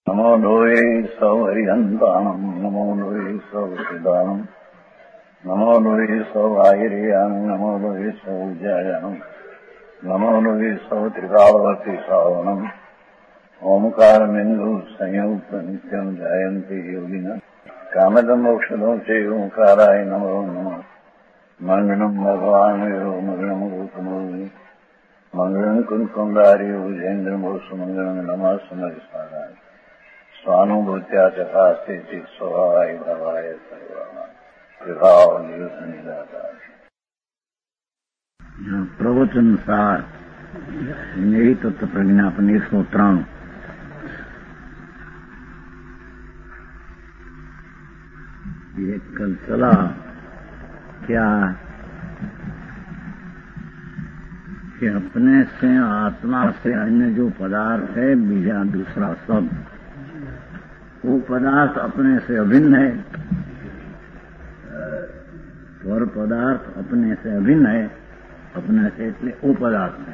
नमो लोये सौहरिहन्ताणम् नमो लोये सौहृदानम् नमो लोये सौभागिर्यानम् नमो लोये सौज्यायानम् नमो लोये सौत्रिकालवती सावनम् ओंकारमिन्दु संयुक्त नित्यम् जायन्ति योगिनः कामदम् मोक्षदम् च ओंकाराय नमो नमः मङ्गलम् भगवान् यो मङ्गलम् गौतमोऽग्नि मङ्गलम् कुन्कुण्डार्यो विजेन्द्रमोसुमङ्गलम् नमः सुमरिस्मराय स्वानुभूत्या चकास्ते स्वभावाय भवाय प्रवचन सार मेरी तत्व प्रज्ञा अपनी 193 ये कल चला क्या कि अपने से आत्मा से अन्य जो पदार्थ है बीजा दूसरा सब वो पदार्थ अपने से अभिन्न है और पदार्थ अपने से अभिन्न है अपने से इसलिए वो पदार्थ है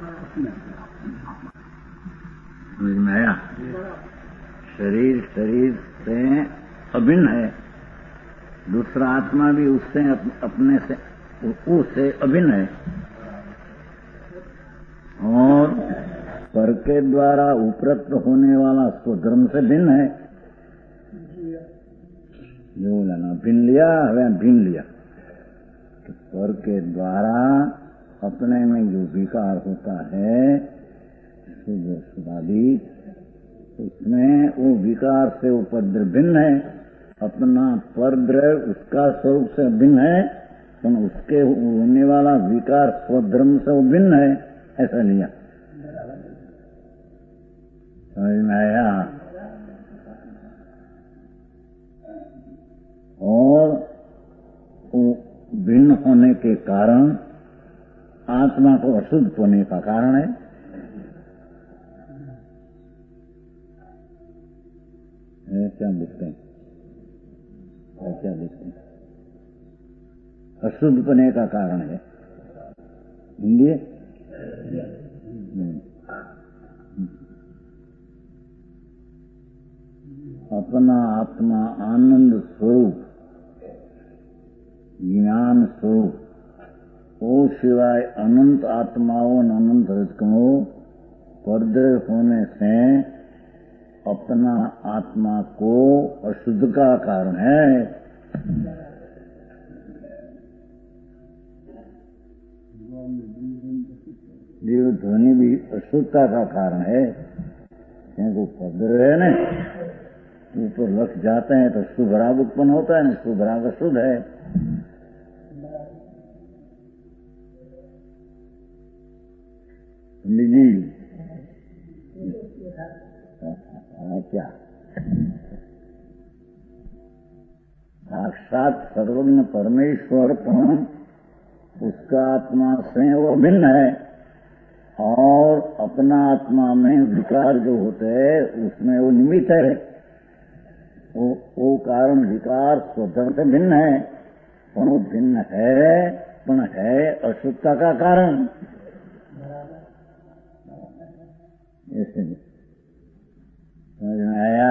समझ में आया शरीर से अभिन्न है दूसरा आत्मा भी उससे अपने से उससे अभिन्न है और पर के द्वारा उपरक्त होने वाला स्वधर्म से भिन्न है जो लेना भिन्न लिया है भिन्न लिया तो पर के द्वारा अपने में जो विकार होता है शुभादि उसमें वो विकार से उपद्रव भिन्न है अपना परद्रव उसका स्वरूप से भिन्न है तो उसके होने वाला विकार स्वधर्म से भिन्न है ऐसा लिया समझ में आया और भिन्न होने के कारण आत्मा को अशुद्ध होने का कारण है क्या लिखते हैं क्या लिखते हैं अशुद्ध होने का कारण है हिंदी अपना आत्मा आनंद स्वरूप ज्ञान स्वरूप वो सिवाय अनंत आत्माओं अनंत रजकमों परद्रव होने से अपना आत्मा को अशुद्ध का कारण है जीव ध्वनि भी अशुद्धता का कारण है क्योंकि परद्रव है ना ऊपर लक्ष्य जाते हैं तो शुभ राग उत्पन्न होता है ना शुभ राग अशुद्ध है क्या साक्षात सर्वज्ञ परमेश्वर उसका आत्मा से वो भिन्न है और अपना आत्मा में विकार जो होते हैं उसमें वो निमित्त है वो कारण विकार स्वतंत्र से भिन्न है और वो भिन्न है पण है अशुद्धता का कारण ऐसे समझ में आया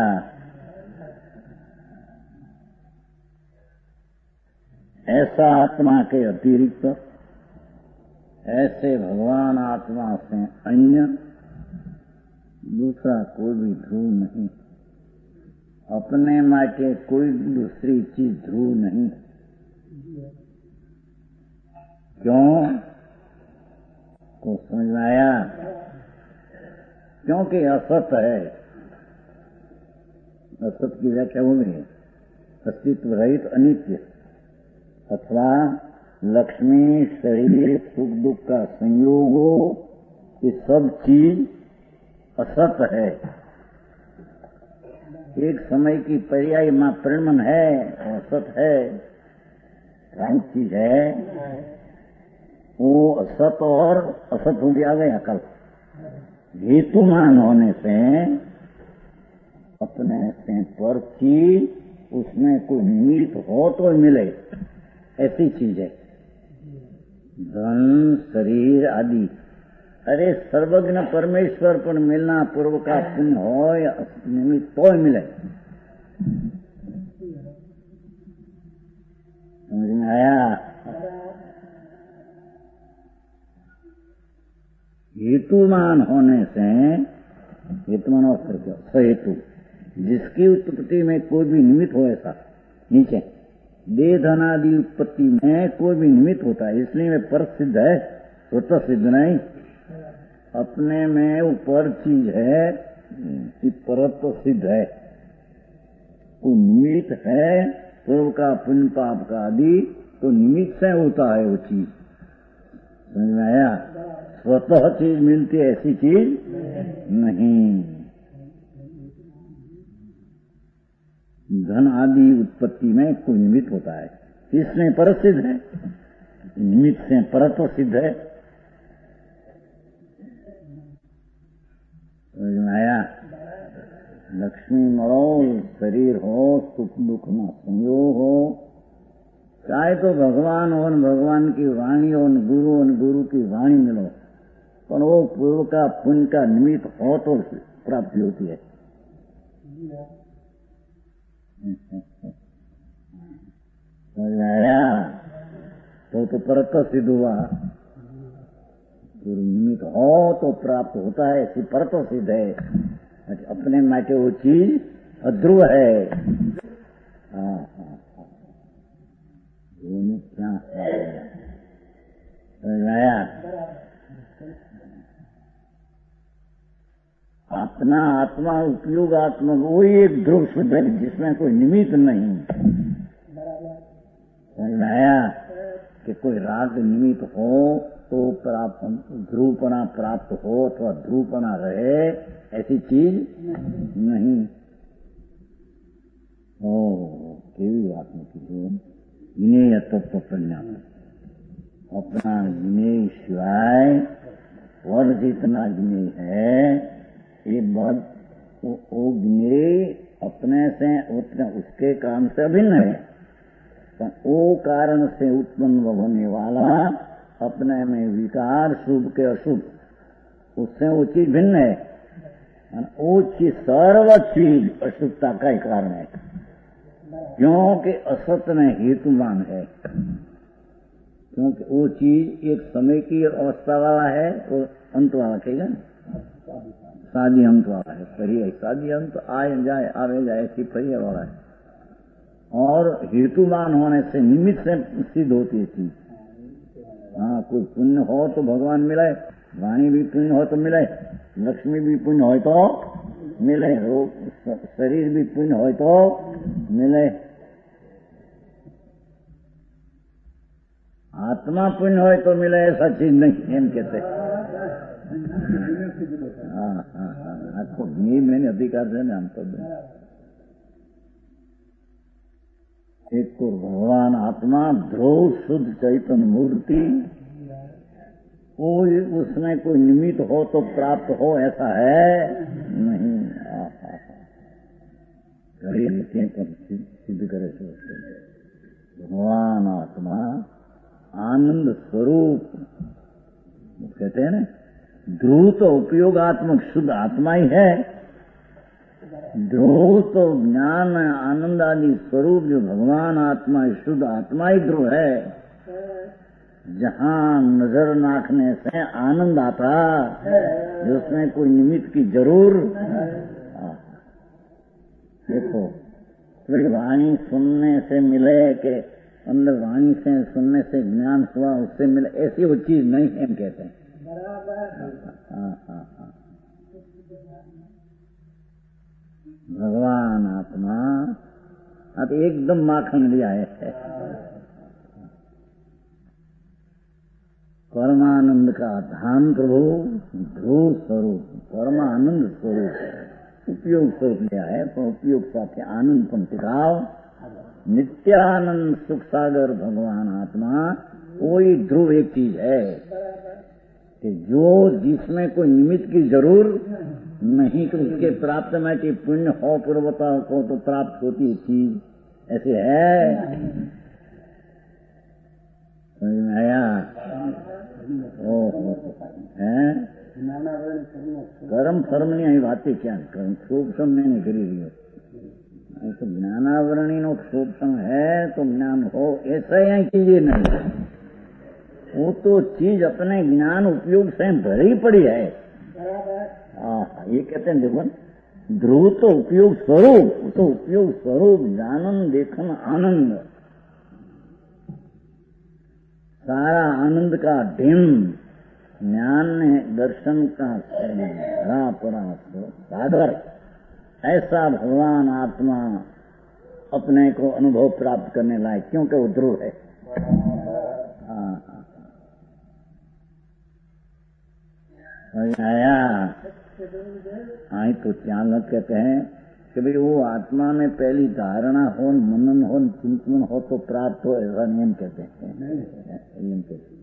ऐसा आत्मा के अतिरिक्त ऐसे भगवान आत्मा से अन्य दूसरा कोई भी ध्रुव नहीं अपने माटे कोई दूसरी चीज ध्रुव नहीं क्यों को समझ में आया क्योंकि असत है असत की व्याख्या हो गई अस्तित्व रहित अनित्य अथवा लक्ष्मी शरीर सुख दुख का संयोग हो ये सब चीज असत है एक समय की पर्याय मां परिणमन है असत है राइट चीज है वो असत और असत हो गया गया कल हेतुमान होने से अपने से पर चीज उसमें कोई निमित्त हो तो मिले ऐसी चीज है धन शरीर आदि अरे सर्वज्ञ परमेश्वर पर मिलना पूर्व का पुण्य हो या निमित्त तो मिले। समझ में आया? हेतुमान होने से, हेतुमान अवसर क्या सहेतु, जिसकी उत्पत्ति में कोई भी निमित्त हो, ऐसा नीचे देह धनादि उत्पत्ति में कोई भी निमित्त होता है, इसलिए वे पर सिद्ध है, स्वतः सिद्ध नहीं। अपने में ऊपर चीज है, परत तो सिद्ध है, वो निमित्त है, पूर्व का पुण्य पाप का आदि तो निमित्त से होता है वो चीज। समझ में आया? स्वतः चीज मिलती है ऐसी चीज नहीं। धन आदि उत्पत्ति में कोई निमित्त होता है, इसमें पर सिद्ध है, निमित्त से परत सिद्ध है। समझ में आया? लक्ष्मी मरो, शरीर हो, सुख दुख न संयोग हो, चाहे तो भगवान हो, भगवान की वाणी हो, गुरु की वाणी मिलो, पर वो पूर्व का पुण्य का निमित्त हो तो प्राप्ति होती है। समझ में आया? तो परत सिद्ध हुआ, निमित्त हो तो प्राप्त होता है, ऐसी परत सिद्ध है। अपने माटे वो चीज अध्रुव है। अपना आत्मा उपयोगात्मक वही एक ध्रुव सिद्ध है, जिसमें कोई निमित्त नहीं। समझ में आया? कि कोई राग निमित्त हो तो प्राप्त ध्रुवपना प्राप्त हो अथवा ध्रुवपना रहे, ऐसी चीज नहीं। केवी बात नहीं, ज्ञेय तत्व प्रज्ञान अपना ज्ञेय शिवाय और जितना ज्ञेय है, ये बहुत वो ज्ञेय अपने से उतने उसके काम से अभिन्न है। वो कारण से उत्पन्न होने वाला अपने में विकार शुभ के अशुभ, उससे वो चीज भिन्न है। वो चीज सर्व चीज अशुभता का ही कारण है, क्योंकि असत में हेतुमान है। क्योंकि वो चीज एक समय की अवस्था वाला है, वो अंत वाला कहेगा शादी अंत वाला है, सही है। शादी अंत आए जाए आवे जाए ऐसी फरिया वाला है। और हेतुमान होने से निमित्त से सिद्ध होती है चीज। हाँ, कोई पुण्य हो तो भगवान मिले, वाणी भी पुण्य हो तो मिले, लक्ष्मी भी पुण्य हो तो मिले, शरीर भी पुण्य हो तो मिले। आत्मा पुण्य हो तो मिले ऐसा चीज नहीं, एम कहते। हाँ हाँ हाँ, आपको मैंने अधिकार है ना, हम तो एक को भगवान आत्मा ध्रुव शुद्ध चैतन्य मूर्ति, कोई उसमें कोई निमित्त हो तो प्राप्त हो ऐसा है नहीं। सिद्ध करे भगवान आत्मा आनंद स्वरूप कहते हैं ना, ध्रुव तो उपयोगात्मक शुद्ध आत्मा ही है। ध्रुव तो ज्ञान आनंद आदि स्वरूप जो भगवान आत्मा शुद्ध आत्मा ही ध्रुव है, जहाँ नजर नाखने से आनंद आता, जिसमें कोई निमित्त की जरूर। देखो, फिर वाणी सुनने से मिले के अंदर वाणी से सुनने से ज्ञान हुआ, उससे मिले, ऐसी वो चीज नहीं है, हम कहते हैं। भगवान आत्मा अब एकदम माखन लिया है, परमानंद का धाम प्रभु ध्रुव स्वरूप परमानंद स्वरूप उपयोग स्वरूप लिया है। तो उपयोग साथ आनंद पण सिखाओ, नित्यानंद सुख सागर भगवान आत्मा कोई ध्रुव एक चीज है कि जो जिसमें कोई निमित्त की जरूर नहीं कि उसके प्राप्त में कि पुण्य हो पूर्वता को तो प्राप्त होती है चीज, ऐसे है। समझ में आया? है कर्म फर्मनी અહીં વાતે ક્યાં ક્ષોભસમ नहीं કરી रही है तो ज्ञानावरणी नो ક્ષોભસम है तो ज्ञान हो ऐसा यहाँ कीजिए नहीं वो तो चीज अपने ज्ञान उपयोग से भरी पड़ी है। ये कहते हैं देखो ध्रुव तो उपयोग स्वरूप जानन देखन आनंद सारा आनंद का ढिम ज्ञान दर्शन का हरा परा सागर ऐसा भगवान आत्मा अपने को अनुभव प्राप्त करने लायक क्योंकि वो ध्रुव है। आया तो चालक कहते हैं कि भाई वो आत्मा में पहली धारणा हो मनन हो चिंतन हो तो प्राप्त हो ऐसा नियम कहते हैं।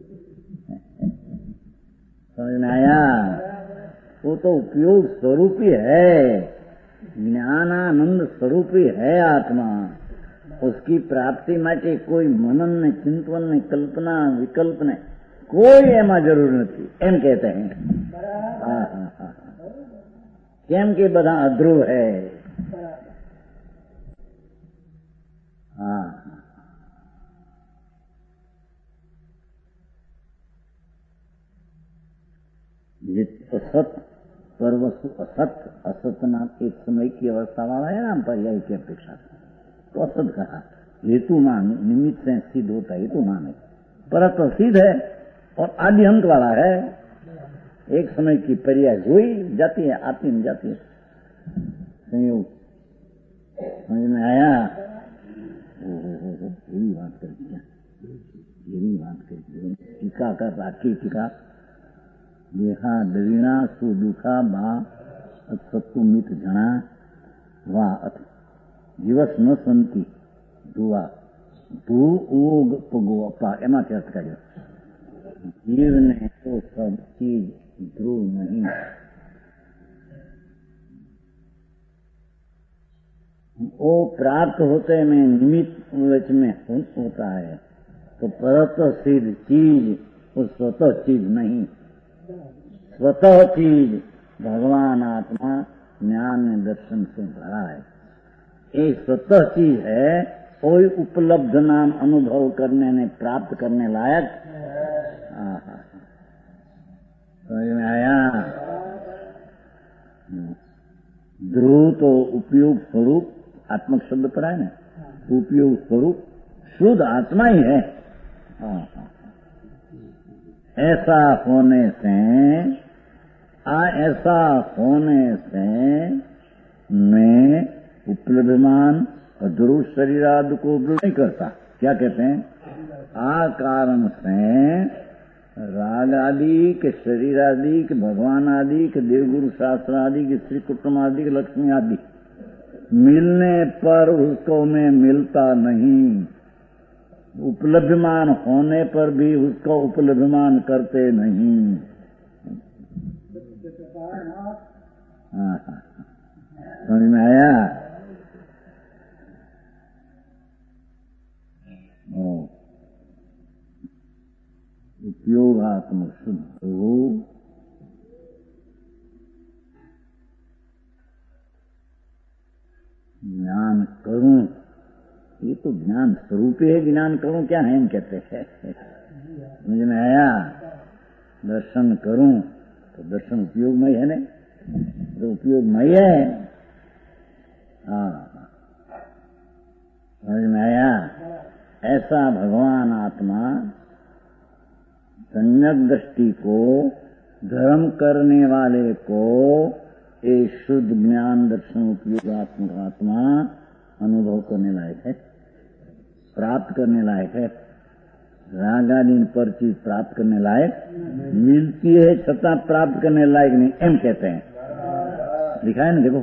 समझ में आया? वो तो उपयोग स्वरूप ही है, ज्ञानानंद स्वरूप ही है आत्मा। उसकी प्राप्ति માટે कोई मनन ने चिंतन ने कल्पना विकल्प ने कोई एमा जरूर नहीं एम कहते हैं। केम के बधा अध्रुव है। ये असत परवस्तु असत असतना एक समय की अवस्था वाला है ना पर्याय की अपेक्षा तो असत कहा हेतु मान निमित्त से सिद्ध होता है हेतु मान है परत सिद्ध है और आदि अंत वाला है। एक समय की पर्याय हुई जाती है आती में जाती है संयोग। समझ में आया? यही बात करती टीका कर राखी टीका देहा दवीणा सुदुखा बा सत्तु मित जणा वा दिवस न संति दुआ धू ओग पगो अपा एमा अर्थ કર્યો। जीव ने तो सब चीज ध्रुव नहीं वो प्राप्त होते में निमित्त में होता है तो परत सिद्ध चीज वो स्वतः चीज नहीं। स्वतः चीज भगवान आत्मा ज्ञान दर्शन से भरा है। ये स्वतः चीज है कोई उपलब्ध नाम अनुभव करने ने प्राप्त करने लायक। समझ में आया? ध्रुव तो उपयोग स्वरूप आत्मक शब्द पर है ना उपयोग स्वरूप शुद्ध आत्मा ही है। ऐसा होने से मैं उपलब्धमान और ध्रुव शरीर आदि को उपलब्ध नहीं करता। क्या कहते हैं? आ कारण से राग आदि के शरीर आदि के भगवान आदि के देवगुरु शास्त्र आदि के श्री कुटुंब आदि के लक्ष्मी आदि मिलने पर उसको मैं मिलता नहीं। उपलब्धमान होने पर भी उसको उपलब्धमान करते नहीं। समझ में आया? उपयोगात्म शुद्ध हो ज्ञान करूं ये तो ज्ञान स्वरूप है। ज्ञान करूं क्या है हम कहते हैं। समझ में आया? दर्शन करूं तो दर्शन उपयोगमय है ना तो उपयोगमय है। समझ में आया? ऐसा भगवान आत्मा सम्यक दृष्टि को धर्म करने वाले को ये शुद्ध ज्ञान दर्शन उपयोगात्मक आत्मा अनुभव करने लायक है, प्राप्त करने लायक है। रागादीन पर चीज प्राप्त करने लायक मिलती है छता प्राप्त करने लायक नहीं एम कहते हैं। लिखा है ना देखो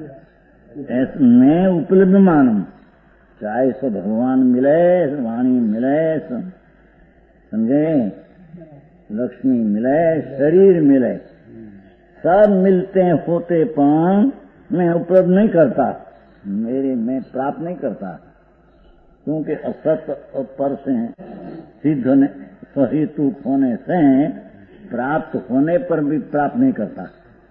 मैं उपलब्ध मानूं चाहे सो भगवान मिले वाणी मिले समझे लक्ष्मी मिले शरीर मिले सब मिलते होते पर मैं उपलब्ध नहीं करता मैं प्राप्त नहीं करता क्योंकि असत पर से सिद्ध ने सहेतु होने से प्राप्त होने पर भी प्राप्त नहीं करता।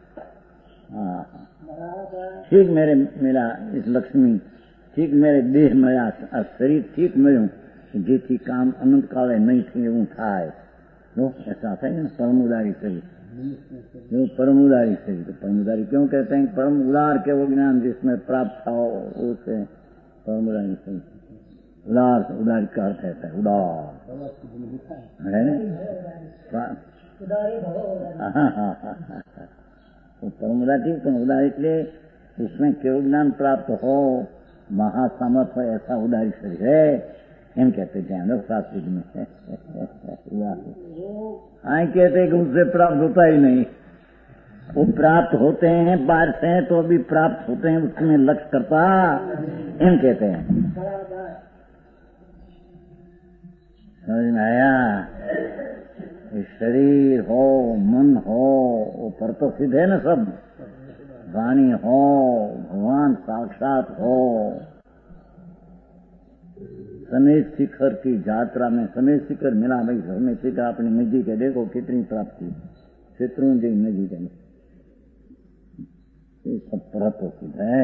ठीक मेरा इस लक्ष्मी ठीक मेरे देह मेरा शरीर ठीक मयूं जेથી કામ અનંત કાળે નહીં થઈ એવું થાય ऐसा था ना परमुदारी शरीर, जो परमुदारी शरीर। तो परमुदारी क्यों कहते हैं? परम उदार के वो ज्ञान जिसमें प्राप्त था उसे परमुदारी शरीर। उदार का अर्थ है उदार है ना। परमुदारी उदार इसलिए उसमें केवल ज्ञान प्राप्त हो, महासामर्थ्य ऐसा उदारी शरीर है एम कहते हैं लोग शास्त्री में। आए कहते कि उससे प्राप्त होता ही नहीं, वो प्राप्त होते हैं बाहर से तो अभी प्राप्त होते हैं उसमें लक्ष्य करता एम कहते हैं। समझ में आया? शरीर हो मन हो वो पर तो सिद्ध है ना सब। वाणी हो भगवान साक्षात हो। समेत शिखर की यात्रा में समेत शिखर मिला भाई। समेत शिखर अपनी नदी के देखो कितनी प्राप्ति शत्रुंजय नदी के सब प्राप्त सिद्ध है।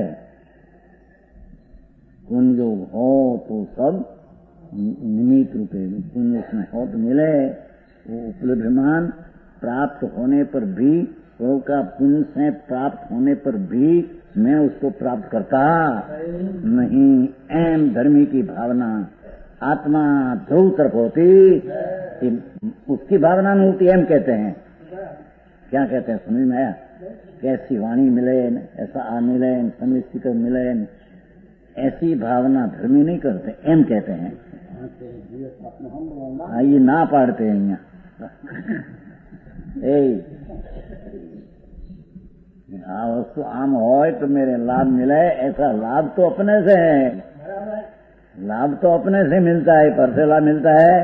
पुण्य हो तो सब निमित्त रूपे पुण्य उसमें हो तो मिले। वो उपलब्धमान प्राप्त होने पर भी वो का पुण्य से प्राप्त होने पर भी मैं उसको प्राप्त करता नहीं। एम धर्मी की भावना आत्मा ध्रुव तरफ होती उसकी भावना में होती एम कहते हैं। क्या कहते हैं समझ में आया? कैसी वाणी मिले ऐसा आ मिले समिष्टि कर मिले ऐसी भावना धर्मी नहीं करते एम कहते हैं। ये ना पाड़ते हैं यहाँ वस्तु आम हो तो मेरे लाभ मिले ऐसा लाभ तो अपने से है। लाभ तो अपने से मिलता है पर से लाभ मिलता है।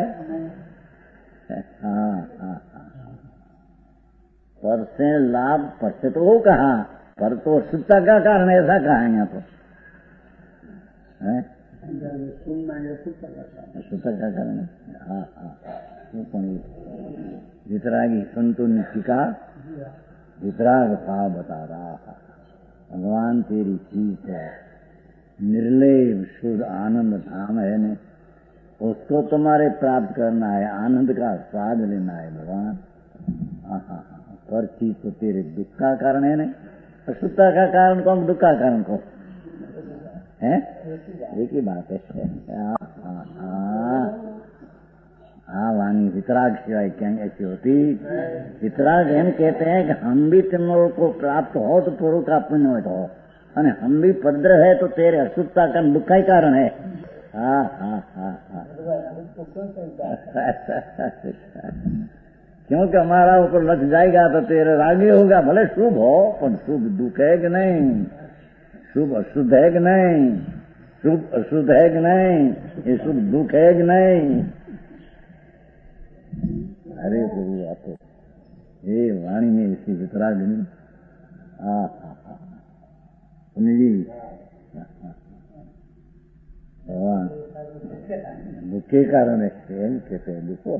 हाँ पर से लाभ पर से तो वो कहा पर तो शुद्धता का कारण ऐसा कहा है यहाँ तो शुद्धता का कारण। हाँ वितरागी संतों ने टीका वितराग भाव बता रहा था। भगवान तेरी चीज है निर्लेप शुद्ध आनंद धाम है ने उसको तुम्हारे प्राप्त करना है। आनंद का स्वाद लेना है भगवान। पर चीज तो तेरे दुख का कारण है नहीं। अशुद्धता का कारण कौन दुख का कारण कौन है? एक ही बात है। वाणी वितराग सिवाय क्या ऐसी होती? वितराग एम कहते हैं कि हम भी तुम लोगों को प्राप्त हो तो पूर्व का पुण्य हो और हम भी पद्र है तो तेरे अशुद्धता का दुख का ही कारण है। क्योंकि हमारा ऊपर लग जाएगा तो तेरे रागी होगा। भले शुभ हो पर शुभ दुख है कि नहीं? शुभ अशुद्ध है कि नहीं? शुभ अशुद्ध है कि नहीं? ये शुभ दुख है कि नहीं? अरे प्रभु आप ये वाणी में इसकी वितरागिनी जी भगवान दुख के कारण है कहते हैं दुखो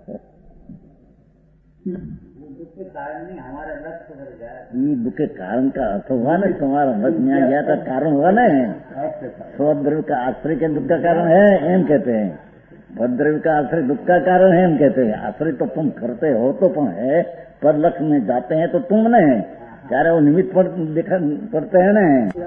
दुख के कारण नहीं हमारा लक्ष्य हो जाए। ये दुख के कारण का अर्थ हुआ ना तुम्हारा लक्ष्य में गया था कारण हुआ ना। स्वद्रव्य का आश्रय के दुख का कारण है एम कहते हैं। भद्रव्य का आश्रय दुख का कारण है हम कहते हैं। आश्रय तो तुम करते हो तो तुम है पर लक्ष्य में जाते हैं तो तुम नहीं है चारे वो निमित्त पड़ते हैं ना।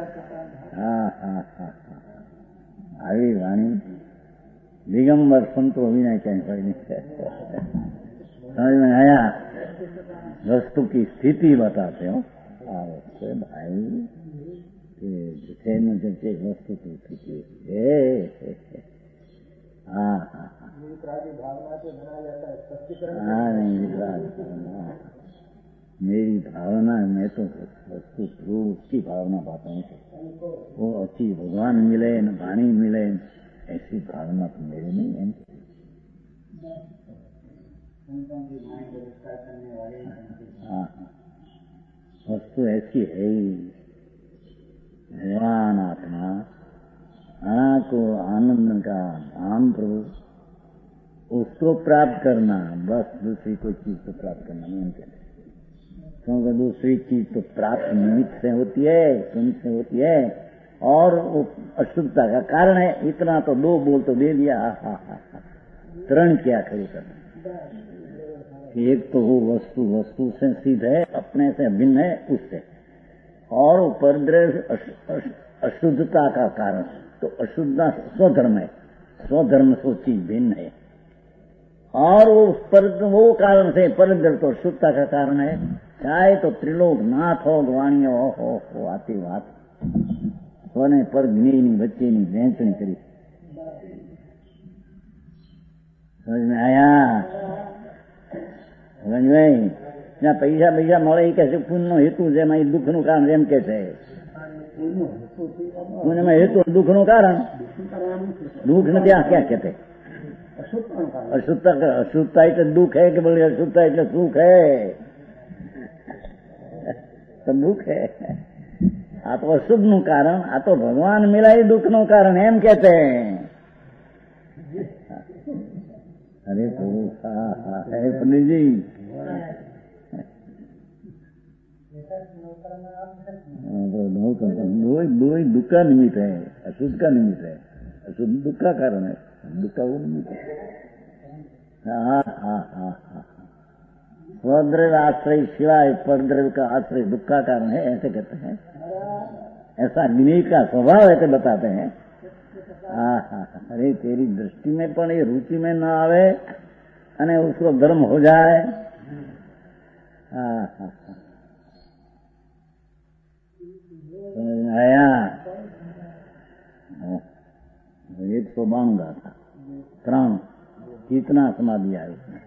आई वाणी दिगंबर संतो अभिनय कहीं कोई नहीं। समझ में आया? वस्तु की स्थिति बताते हो भाई जिसे वस्तु की स्थिति मेरी भावना मैं तो वस्तु की भावना बताऊं वो अच्छी भगवान मिले न वाणी मिले ऐसी भावना तो मेरी नहीं है। वस्तु ऐसी है ही भगवान आत्मा को आनंद का धाम प्रभु उसको प्राप्त करना, बस दूसरी कोई चीज तो प्राप्त करना नहीं कहते, क्योंकि दूसरी चीज तो प्राप्त निमित्त से होती है, निमित्त से होती है, और वो अशुद्धता का कारण है। इतना तो दो बोल तो दे दिया, हा तरण क्या खड़ी करना। एक तो वो वस्तु, वस्तु से सीधे अपने से भिन्न है उससे, और उपद्रव अशुद्धता का कारण, तो अशुद्धता स्वधर्म है, स्वधर्म सो चीज भिन्न है, और वो कारण से परद्रव तो शुद्धता का कारण है। चाहे तो त्रिलोक नाथ हो, वाणी हो आती बात सोने पर नहीं बच्चे नहीं वेचनी करी। समझ में आया? समझ में? જ્યાં પૈસા પૈસા મળે એ કહેશે પુણ્યનો હેતુ છે, એમાં એ દુઃખનું કારણ એમ કે છે, પુણ્યમાં હેતુ દુઃખનું કારણ, દુઃખ નથી આ ક્યાં કહેતે? અશુદ્ધતા, અશુદ્ધતા એટલે દુઃખ है कि बोले अशुद्धता એટલે सुख है? तो दुख है। आ तो अशुद्ध નું કારણ, આ તો ભગવાન મિલાય દુઃખ નું કારણ એમ કહેતે। अरे है पंडित जी, दो ही दुख का निमित्त है, अशुद्ध का निमित्त है, अशुद्ध दुख का कारण है, दुख का वो निमित्त है। स्वद्रव्य आश्रय सिवाय परद्रव्य का आश्रय दुख का कारण है, ऐसे कहते हैं। ऐसा विनय का स्वभाव ऐसे बताते हैं। अरे तेरी दृष्टि में पण ये रुचि में न आवे अने उसको धर्म हो जाए। आया 152 था 3 कितना समाधि आया उसमें।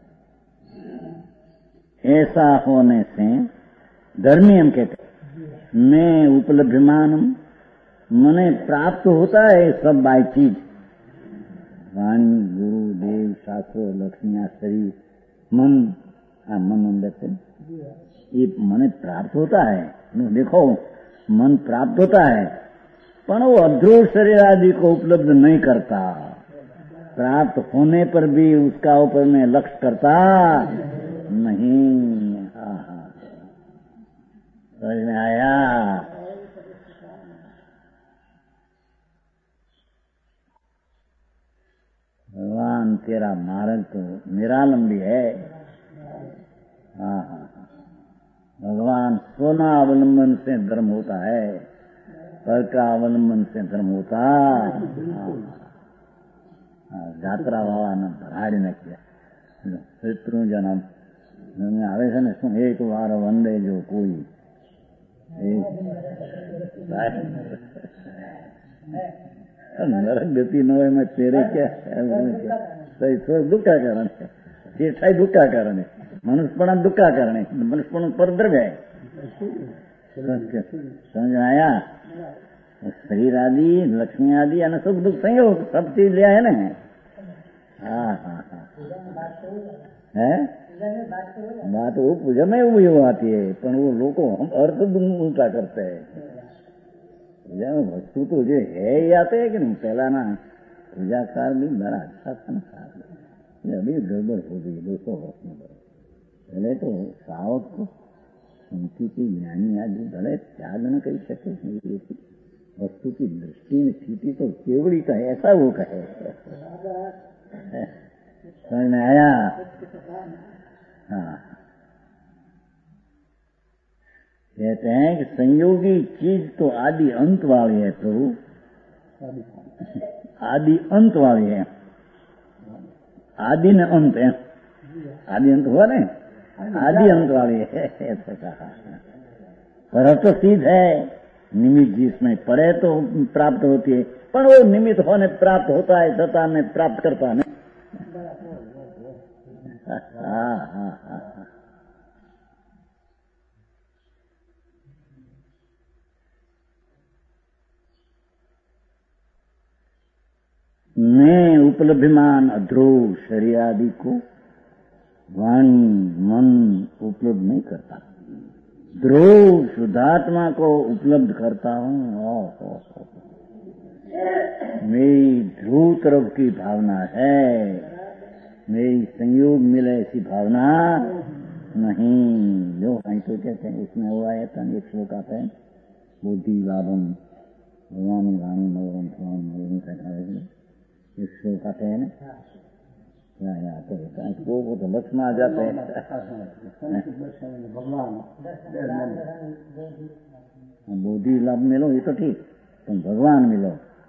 ऐसा होने से धर्मी हम कहते मैं उपलब्धिमानम, मने प्राप्त होता है सब बाय चीज, वाणी, गुरु, देव, शास्त्र, लक्ष्मी, शरीर, मन, मन अंदर ये मने प्राप्त होता है। देखो मन प्राप्त होता है, पर वो अध्रुव शरीर आदि को उपलब्ध नहीं करता। प्राप्त होने पर भी उसका ऊपर में लक्ष्य करता नहीं। समझ में आया? भगवान तेरा मार्ग तो निरालंबी है। भगवान स्वना अवलंबन से धर्म होता है, पर का अवलंबन से धर्म होता। જાત્રા વાળાને ભરાડી નાખ્યા શત્રુંજન આવે છે ને શું, એક વાર વંદે જો કોઈ નરક ગતિ ન હોય એમાં તેરે ક્યાં દુઃખા કારણ છે, જેઠાઈ દુઃખા કારણે, મનુષ્યપણા દુઃખા કારણે, મનુષ્યપણું પરદ્રવ્ય સમજ आया? शरीर आदि, लक्ष्मी आदि અને सुख दुख संयोग सब चीज लिया है ना। है बात वो पूजा में वो आती है, पर वो लोग हम अर्थ उल्टा करते हैं। पूजा में वस्तु तो जो है ही आते है कि नहीं। पहला ना पूजा काल भी बड़ा अच्छा था ना, अभी गड़बड़ हो गई 200 वर्ष में। पहले तो सावक को शांति की ज्ञानी आदि भले त्याग न कर सके, वस्तु की दृष्टि में स्थिति तो केवड़ी का है, ऐसा वो कहे। समझ में आया? हाँ, कहते हैं कि संयोगी चीज तो आदि अंत वाली है प्रभु, आदि अंत वाली है। आदि न अंत है, आदि अंत हुआ नहीं, आदि अंत वाली है ऐसा कहा। पर तो सीध है, निमित्त जिसमें पड़े तो प्राप्त होती है, पर वो निमित्त होने प्राप्त होता है, सता में प्राप्त करता है। मैं उपलब्धिमान अध्रुव शरीर आदि को वाणी मन उपलब्ध नहीं करता, ध्रुव शुद्धात्मा को उपलब्ध करता हूँ। मेरी ध्रुव तरफ की भावना है, मेरी संयोग मिले ऐसी भावना नहीं। जो आई तो कहते हैं उसमें वो आया था, एक श्लोक आता है, बुद्धि लाभम भगवान गानी भगवान इस श्लोक आते हैं ना, क्या आते हैं वो तो लक्ष्मण आ जाते हैं। भगवान बोधि लाभ मिलो ये तो ठीक, तुम भगवान मिलो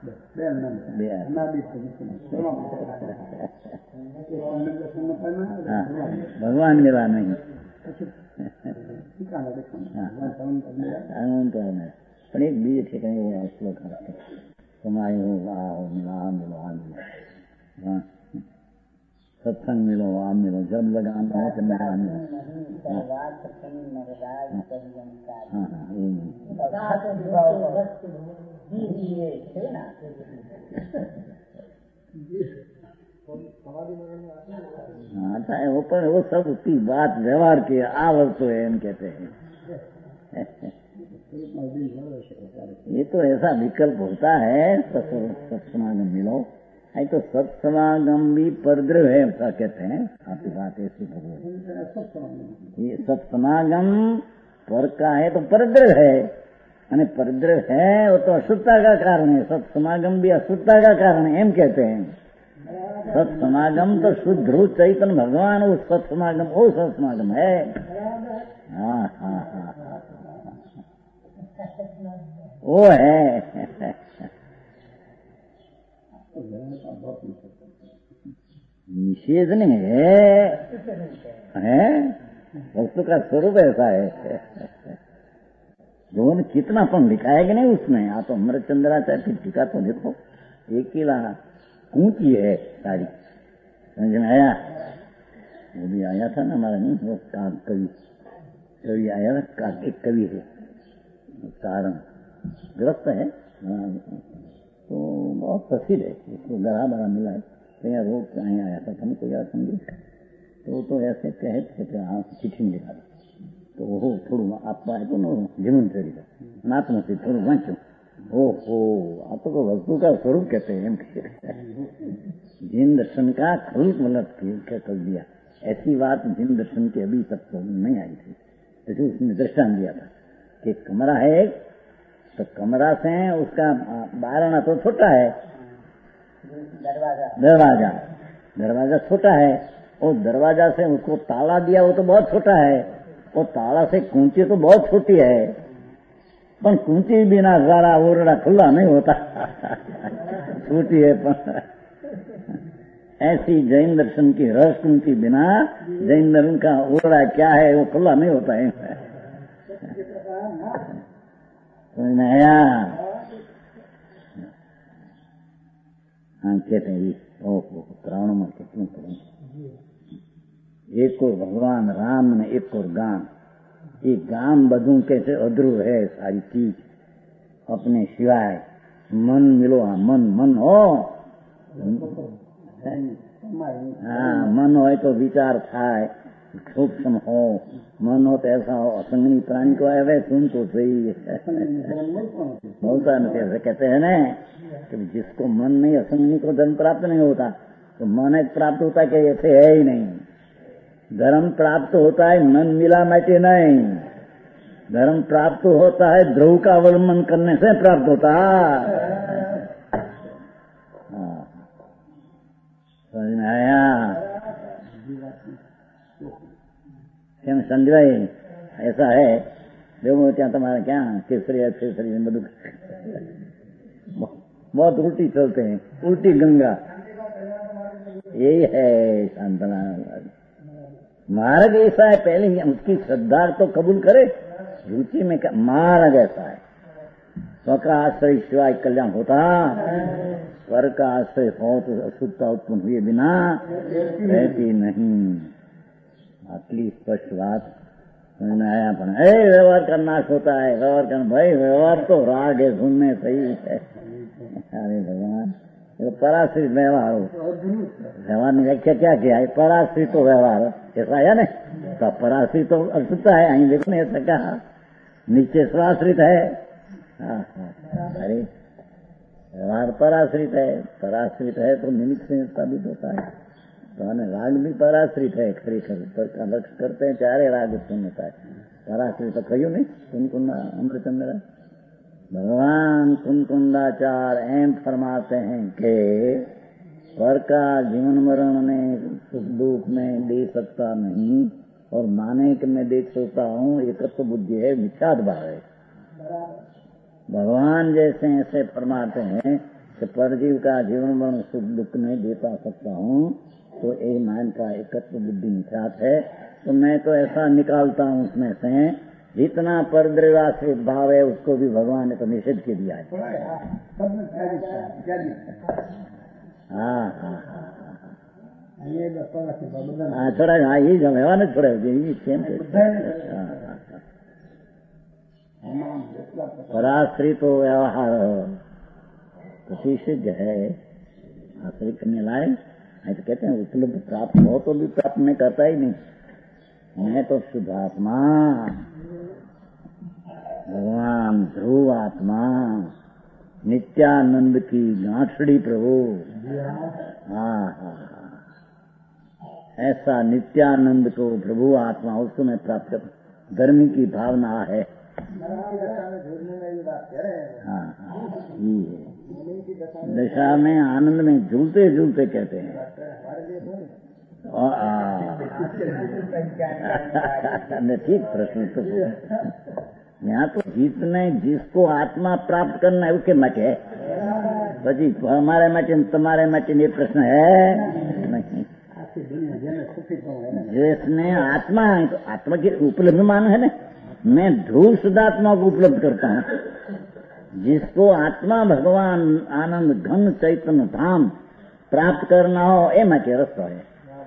भगवान मिला नहीं। પણ એક બીજે ઠેકાણે એવો શ્લોક હતો, તમારી હું આ મિલો सत्संग मिलो आ मिलो, जब लगान हो तो मेरा मिलो। चाहे वो पर वो सब उसकी बात व्यवहार की आवश्यक है एम कहते हैं। ये तो ऐसा विकल्प होता है, सत्समागम मिलो है तो सत्समागम भी परद्रव है ऐसा कहते हैं। आपकी बात ऐसी ये सत्समागम पर का है तो परद्रव है, અને परद्रव है वो तो अशुद्धता का कारण है, सत्समागम भी अशुद्धता का कारण है एम कहते हैं। सत्समागम तो शुद्ध रूप चैतन्य भगवान वो सत्समागम वो सत्समागम है। हाँ हाँ हाँ वो है निषेध नहीं है, वस्तु का स्वरूप ऐसा है। जोन कितना पण लिखा है कि नहीं उसमें, आप अमृत चंद्राचार्य टीका तो देखो, एक ही लाना ऊंची है सारी, समझ में आया। वो भी आया था ना हमारा, नहीं वो कवि आया था, एक कवि है कारण ग्रस्त है तो बहुत प्रसिद्ध है, इसको गरा बड़ा मिला है, तो यहाँ रोड कहीं आया था हमको याद समझे, तो ऐसे कहे चिट्ठी लिखा तो वो थोड़ू आप तो जीवन चली नाथमती थोड़ू वाँचो, ओहो आप तो वस्तु का स्वरूप कहते हैं। जिन दर्शन का खलूक मतलब क्या कर दिया, ऐसी बात जिन दर्शन की अभी तक तो नहीं आई थी। तो उसने दृष्टान दिया था कि कमरा है तो कमरा से उसका बारना तो छोटा है, दरवाजा छोटा है, और दरवाजा से उसको ताला दिया वो तो बहुत छोटा है, और ताला से कुंची तो बहुत छोटी है, पर कुंची बिना गाड़ा ओरड़ा खुला नहीं होता छोटी है। पर ऐसी जैन दर्शन की रस कुंची बिना जैन दर्शन का ओरड़ा क्या है वो खुला नहीं होता है। नया हाँ कहते हैं ओहो प्राणों में कितने करें, एक और भगवान राम ने एक और गाम, ये गाम बधू कैसे अध्रुव है सारी चीज अपने सिवाय। मन मिलो मन मन हो, हाँ मन हो तो विचार थाय, सूक्ष्म हो, मन हो तो ऐसा हो असंगनी प्राणी को आवे सुन तो सही होता नहीं। ऐसे कहते हैं ना कि जिसको मन नहीं असंगनी को धर्म प्राप्त नहीं होता, तो मन एक प्राप्त होता है कि ऐसे है ही नहीं। धर्म प्राप्त होता है मन मिला मैटे नहीं, धर्म प्राप्त होता है ध्रुव का अवलंबन करने से प्राप्त होता है। समझ में आया? કેમ સંજય ऐसा है देखो क्या तुम्हारा क्या केसरी मधु बहुत उल्टी चलते हैं, उल्टी गंगा यही है शांतना मार्ग ऐसा है। पहले ही उसकी श्रद्धा तो कबूल करे, रुचि में मार्ग ऐसा है। स्व का आश्रय शिवाय कल्याण होता, स्वर का आश्रय हो तो अशुद्धता उत्पन्न हुए बिना रहती नहीं। आटली स्पष्ट बात समझ में आया। पण व्यवहार का नाश होता है, व्यवहार करना भाई व्यवहार तो राग है सुनने सही है। अरे भगवान पराश्रित व्यवहार हो, व्यवहार ने व्याख्या क्या किया है? पराश्रित तो व्यवहार ऐसा आया नहीं, तो पराश्रित तो अशुद्धता है। અહીં देखो ने ऐसा कहा, नीचे स्वाश्रित है। अरे व्यवहार पराश्रित है, पराश्रित है तो निमित्त से साबित होता है। तो राग भी पराश्रित है खरेखर, पर लक्ष्य करते हैं चारे राग उत्पन्न होता है। पराश्रित तो कहियो नहीं कुंकुंड अमृतचंद्र। भगवान कुंकुंडाचार एम फरमाते हैं कि पर का जीवन मरण में सुख दुख में दे सकता नहीं, और माने कि मैं देख सकता हूँ, एकत्व बुद्धि है, मिथ्याद भाव है। भगवान जैसे ऐसे फरमाते हैं कि परजीव का जीवन मरण सुख दुख में दे सकता हूँ, तो ये मान का एकत्व बुद्धि मिथ्यात है। तो मैं तो ऐसा निकालता हूँ उसमें से जितना परद्रवाश्रित भाव है उसको भी भगवान ने तो निषेध के दिया है। हाँ हाँ हाँ थोड़ा हाँ ये जो है ना थोड़ा पराश्रित हो व्यवहार प्रतिषिध है, आश्रित करने लाए। तो कहते हैं उपलब्ध प्राप्त हो तो भी प्राप्त में करता ही नहीं। मैं तो शुद्धात्मा भगवान ध्रुव आत्मा नित्यानंद की गांठड़ी प्रभु। हाँ हाँ ऐसा नित्यानंद को प्रभु आत्मा उसको मैं प्राप्त कर, गर्मी की भावना है। हाँ ये दशा में आनंद में झूलते झूलते कहते हैं। ठीक प्रश्न तो यहाँ तो जितने जिसको आत्मा प्राप्त करना है उसके मत है, પછી हमारे मत तुम्हारे मत ये प्रश्न है नहीं। जिसने आत्मा है तो आत्मा की उपलब्ध मान है ना, मैं ध्रुव शुद्धात्मा को उपलब्ध करता हूँ। जिसको आत्मा भगवान आनंद घन चैतन्य धाम प्राप्त करना हो ए માટે રસ્તો है।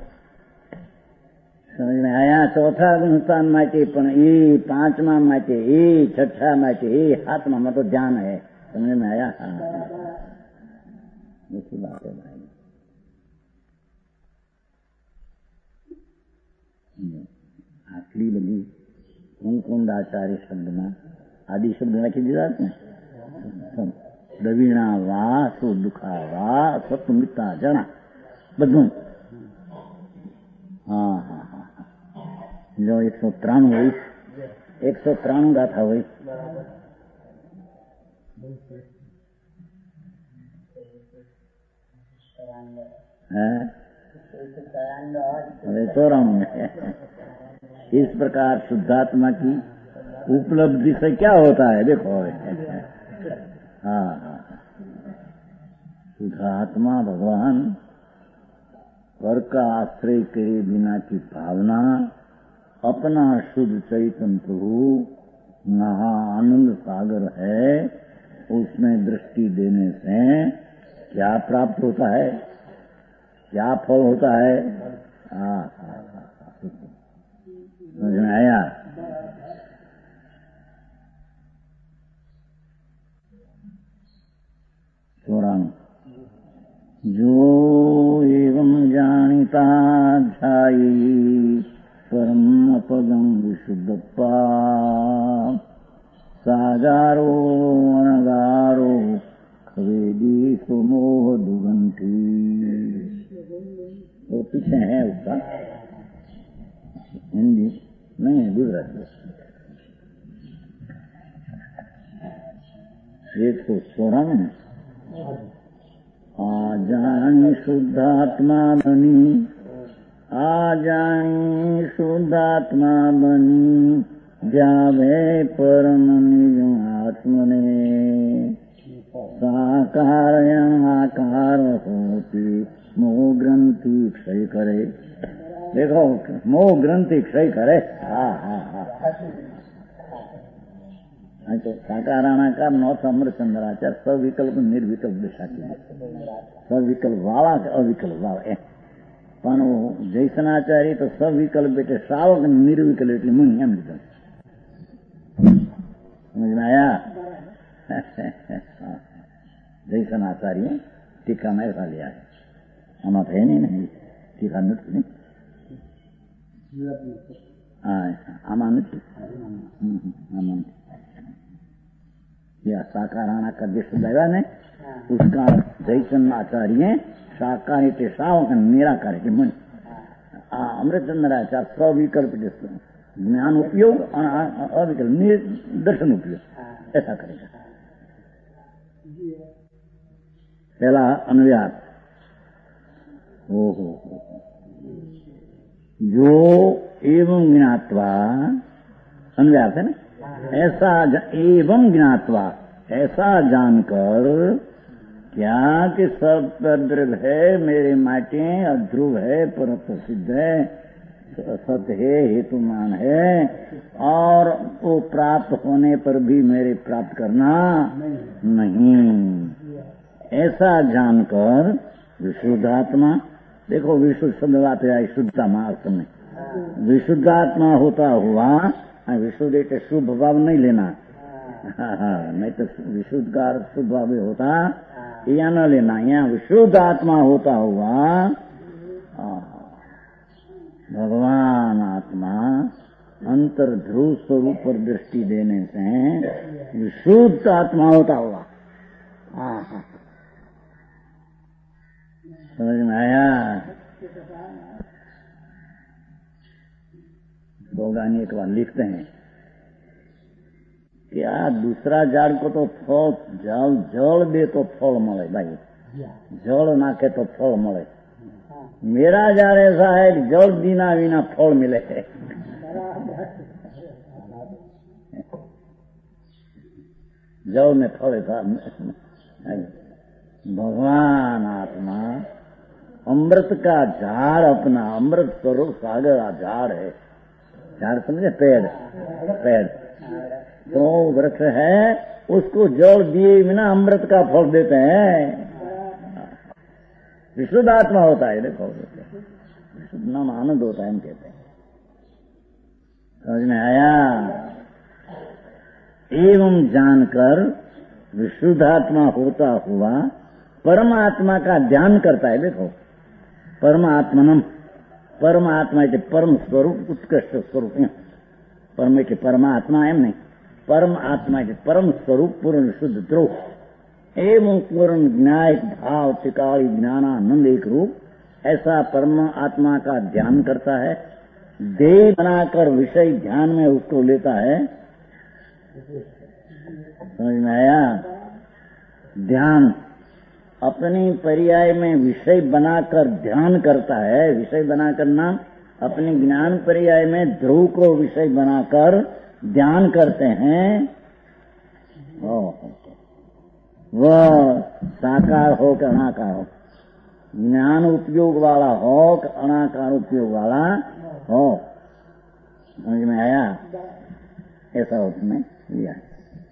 समझ में आया? चौथा गुणस्थान માટે પણ એ પાંચમા માટે એ છઠ્ઠા માટે એ सातमा में तो ध्यान है। समझ में आया? हाँ ऐसी बात है भाई। आखिरी बनी कुंकुंडाचार्य शब्द में आदि शब्द नाखी दीधा ने। द्रवीणा वा सो दुखा वा सत्मिता जना બધું। हाँ हाँ हाँ जो 193 हुई 193 गाथा हुई। अरे 94 इस प्रकार शुद्धात्मा की उपलब्धि से क्या होता है देखो। हाँ शुद्धात्मा भगवान पर का आश्रय करे बिना की भावना, अपना शुद्ध चैतन्य प्रभु महा आनंद सागर है, उसमें दृष्टि देने से क्या प्राप्त होता है, क्या फल होता है। समझ में आया? जो एवं जानिता ध्यायी परम अपगम विशुद्धप्पा सागारो अनगारो खवेदी सुमोह दुगंठी। वो पीछे है उसका हिंदी नहीं है गुजराती। 116 में आ जानी शुद्धात्मा बनी, आ जानी शुद्धात्मा बनी, जावे परम निज आत्मने साकार आकार होती मोह ग्रंथि क्षय करे। देखो मोह ग्रंथि क्षय करे। हाँ हाँ हाँ तो साकाराणाकार नौथ अमृतचंद्राचार्य सविकल्प निर्विकल्प दिशा की सविकल्प वाला के अविकल्प वाला पण जयसनाचार्य तो सविकल्प बेटे श्रावक निर्विकल्प એટલે મુનિ એમ લીધું। समझ में आया? जयसनाचार्य टीका में ऐसा लिया है। आमा है नहीं टीका नहीं आमा नहीं आमा या साकाराणा का विश्व लगा ने उसका जयसन आचार्य शाकाहारी ते श्रावक निराकारी ते मन अमृतचंद्राचा सविकल्प ज्ञान उपयोग और अविकल्प दर्शन उपयोग ऐसा करेगा। पहला अनुव्यास हो जो एवं ज्ञात्वा अनुव्यास है ना, ऐसा एवं ज्ञात्वा ऐसा जानकर क्या कि सब द्रव्य है, मेरे माटे अध्रुव है, परत सिद्ध है, सत्य है, हेतुमान है, और वो प्राप्त होने पर भी मेरे प्राप्त करना नहीं, ऐसा जानकर विशुद्धात्मा, देखो विशुद्ध शब्द बात है शुद्धता मार्ग में, विशुद्धात्मा होता हुआ, विशुद्ध एक शुभ भाव नहीं लेना, नहीं तो विशुद्ध का शुभ भाव होता या न लेना, यहाँ विशुद्ध आत्मा होता हुआ भगवान आत्मा अंतर ध्रुव स्वरूप पर दृष्टि देने से विशुद्ध आत्मा होता हुआ, समझ में आया? भोगानी एक बार लिखते हैं क्या दूसरा झाड़ को तो फल जल दे तो फल मले भाई, जल नाखे तो फल मले, मेरा झाड़ ऐसा है कि जल बिना बिना फल मिले है। जल में फल था, भगवान आत्मा अमृत का झाड़, अपना अमृत स्वरूप सागर का झाड़ है, झाड़ समझे, पेड़ तो वृक्ष है, उसको जल दिए बिना अमृत का फल देते हैं, विशुद्ध आत्मा होता है, देखो विशुद्ध नाम आनंद होता है, हम कहते हैं, समझ में आया? एवं जानकर विशुद्धात्मा होता हुआ परमात्मा का ध्यान करता है, देखो परमात्मनम, परमात्मा के परम स्वरूप, उत्कृष्ट स्वरूप, परम के परमात्मा एम नहीं, परम आत्मा के परम स्वरूप पूर्ण शुद्ध ध्रुव एवं पूर्ण ज्ञाय भाव त्रिकाल ज्ञानानंद एक रूप, ऐसा परम आत्मा का ध्यान करता है, देह बनाकर विषय ध्यान में उसको लेता है, समझ में आया? ध्यान अपनी पर्याय में विषय बनाकर ध्यान करता है, विषय बनाकर नाम अपने ज्ञान पर्याय में ध्रुव को विषय बनाकर ध्यान करते हैं, वह साकार हो कि अनाकार हो, ज्ञान उपयोग वाला हो कि अनाकार उपयोग वाला हो, समझ में आया? ऐसा उसमें लिया है,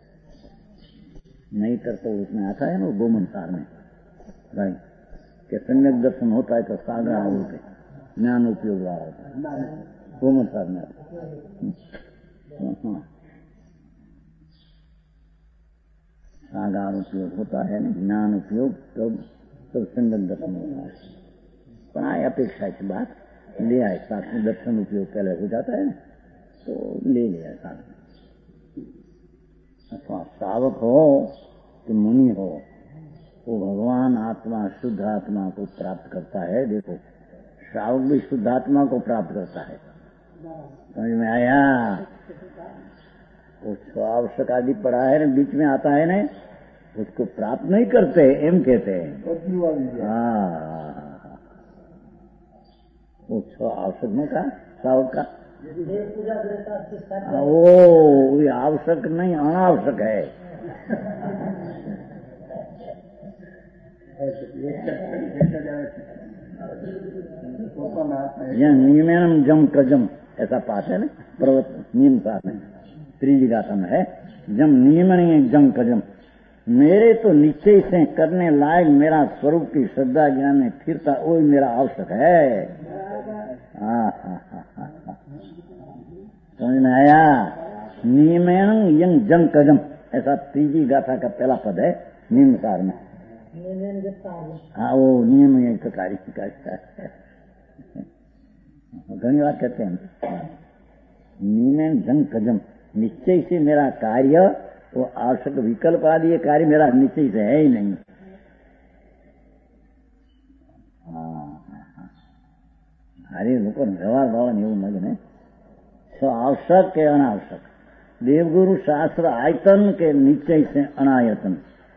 नहीं तो उसमें आता है ना गोमंसार में भाई कि सम्यक दर्शन होता है तो सागर होते ज्ञान उपयोग वाला होता है, गोमंसार में आता है। सागार उपयोग होता है ना, ज्ञान उपयोग तब सम्यक दर्शन होता है, प्राय अपेक्षा की बात ले आए, साथ में दर्शन उपयोग पहले हो जाता है तो ले लिया साथ में। अथवा श्रावक हो कि मुनि हो, वो भगवान आत्मा शुद्ध आत्मा को प्राप्त करता है, देखो श्रावक भी शुद्ध आत्मा को प्राप्त करता है, समझ में आया? वो आवश्यक आदि पड़ा है ना, बीच में आता है ना, उसको प्राप्त नहीं करते एम कहते हैं, वो आवश्यक नहीं का श्रावक का, वो आवश्यक नहीं अनावश्यक है, यह नियमनम जम कजम ऐसा पाठ है ना, पर्वत नीम साथ में त्रिजी गाथा में है, जम नियमन जम कजम, मेरे तो निश्चय से करने लायक मेरा स्वरूप की श्रद्धा ज्ञान में फिरता वही मेरा आवश्यक है। समझ में आया? नियमन यंग जम कजम ऐसा त्रिजी गाथा का पहला पद है नियमकार में। हाँ वो नियम कार्य घनी बात कहते हैं, नियमन जंग कजम, निश्चय से मेरा कार्य वो आवश्यक विकल्प आदि ये कार्य मेरा निश्चय से है ही नहीं, अरे लोकोને વ્યવહાર વાળાને એવું લાગે ને आवश्यक के अनावश्यक, देवगुरु शास्त्र आयतन के निश्चय से अनायतन।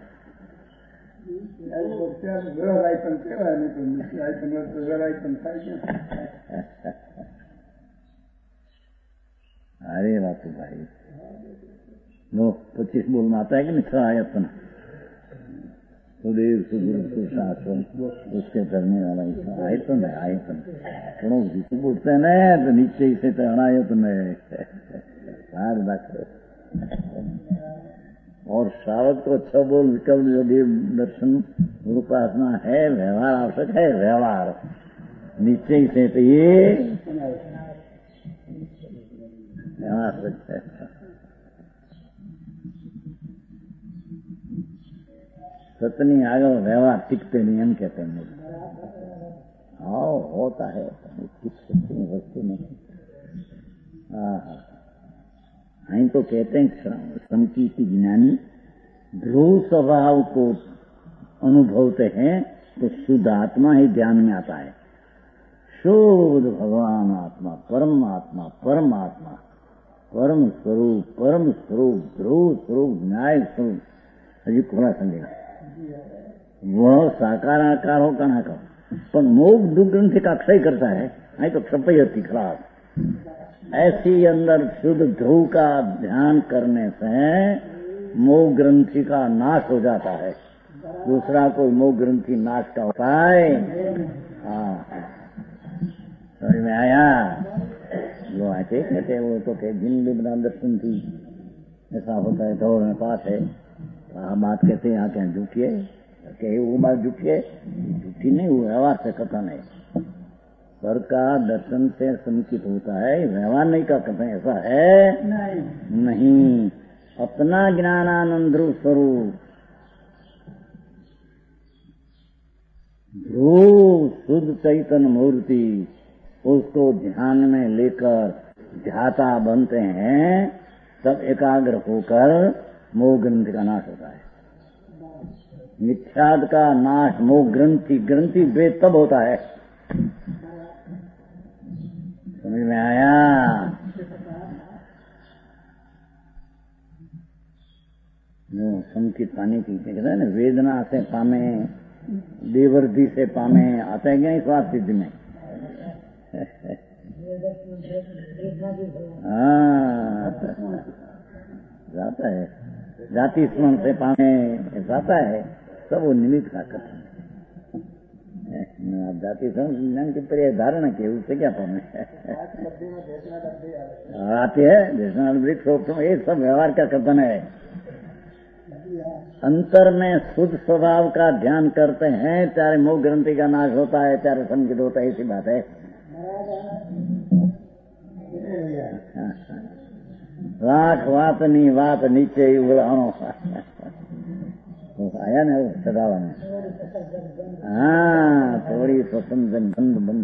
अरे बापू भाई, वो 25 बोल में आता है कि नहीं आयतन, सुदेव सुगुरु सुशासन उसके करने वाला आयतन है। आयतन थोड़ा जिसे बोलते हैं ना तो नीचे से तो अनायतन है। और श्रावक को अच्छा बोल विकल्प देव दर्शन उपासना है, व्यवहार आवश्यक है। व्यवहार नीचे से तो ये आवश्यक है। सतनी आगे व्यवहार टिकते नहीं, हम कहते हैं हाँ होता है टिक सकते वस्तु नहीं। हम तो कहते हैं संकीर्ति ज्ञानी ध्रुव स्वभाव को अनुभवते हैं तो शुद्ध आत्मा ही ध्यान में आता है। शुद्ध भगवान आत्मा, परमात्मा, परमात्मा, परम स्वरूप, ध्रुव स्वरूप, न्याय स्वरूप, हजी थोड़ा समझेगा वो साकार आकार हो कना का पर मोग दुग्रंथि का क्षय करता है। नहीं तो क्षपयती खराब ऐसी अंदर शुद्ध ध्रुव का ध्यान करने से मोह ग्रंथि का नाश हो जाता है। दूसरा कोई मोह ग्रंथि नाश का उपाय समझ में आया? जो आते कहते वो तो कह जिन बिना दर्शन थी ऐसा होता है। दौड़ में पास है बात कहते हैं यहाँ क्या झूठी है, कहे वो बात झूठी है, झूठी नहीं, वो व्यवहार से कथन है। पर का दर्शन से संकित होता है, व्यवहार नहीं का कथन ऐसा है नहीं। अपना ज्ञानानंद ध्रुव स्वरूप, ध्रुव शुद्ध चैतन्य मूर्ति, उसको ध्यान में लेकर ध्याता बनते हैं, तब एकाग्र होकर मोह ग्रंथि का नाश होता है। मिथ्याद का नाश मोह ग्रंथि वेद तब होता है। समझ में आया? संकित पाने की कहते हैं ना, वेदना से पामे, देवर्धि से पामे, आता है क्या स्वाद सिद्धि में? जाता है जाति स्मरण से पाने जाता है, सब वो निमित्त का कथन है। जाति स्मरण की प्रिय धारणा की उससे क्या पाने आती है वृक्ष, ये सब व्यवहार का कथन है। अंतर में शुद्ध स्वभाव का ध्यान करते हैं, चाहे मोह ग्रंथि का नाश होता है, चाहे संकित होता है, ऐसी बात है। राख वात नीचे उड़ानो आया ना सदावा में। हाँ थोड़ी स्वतंत्र बंद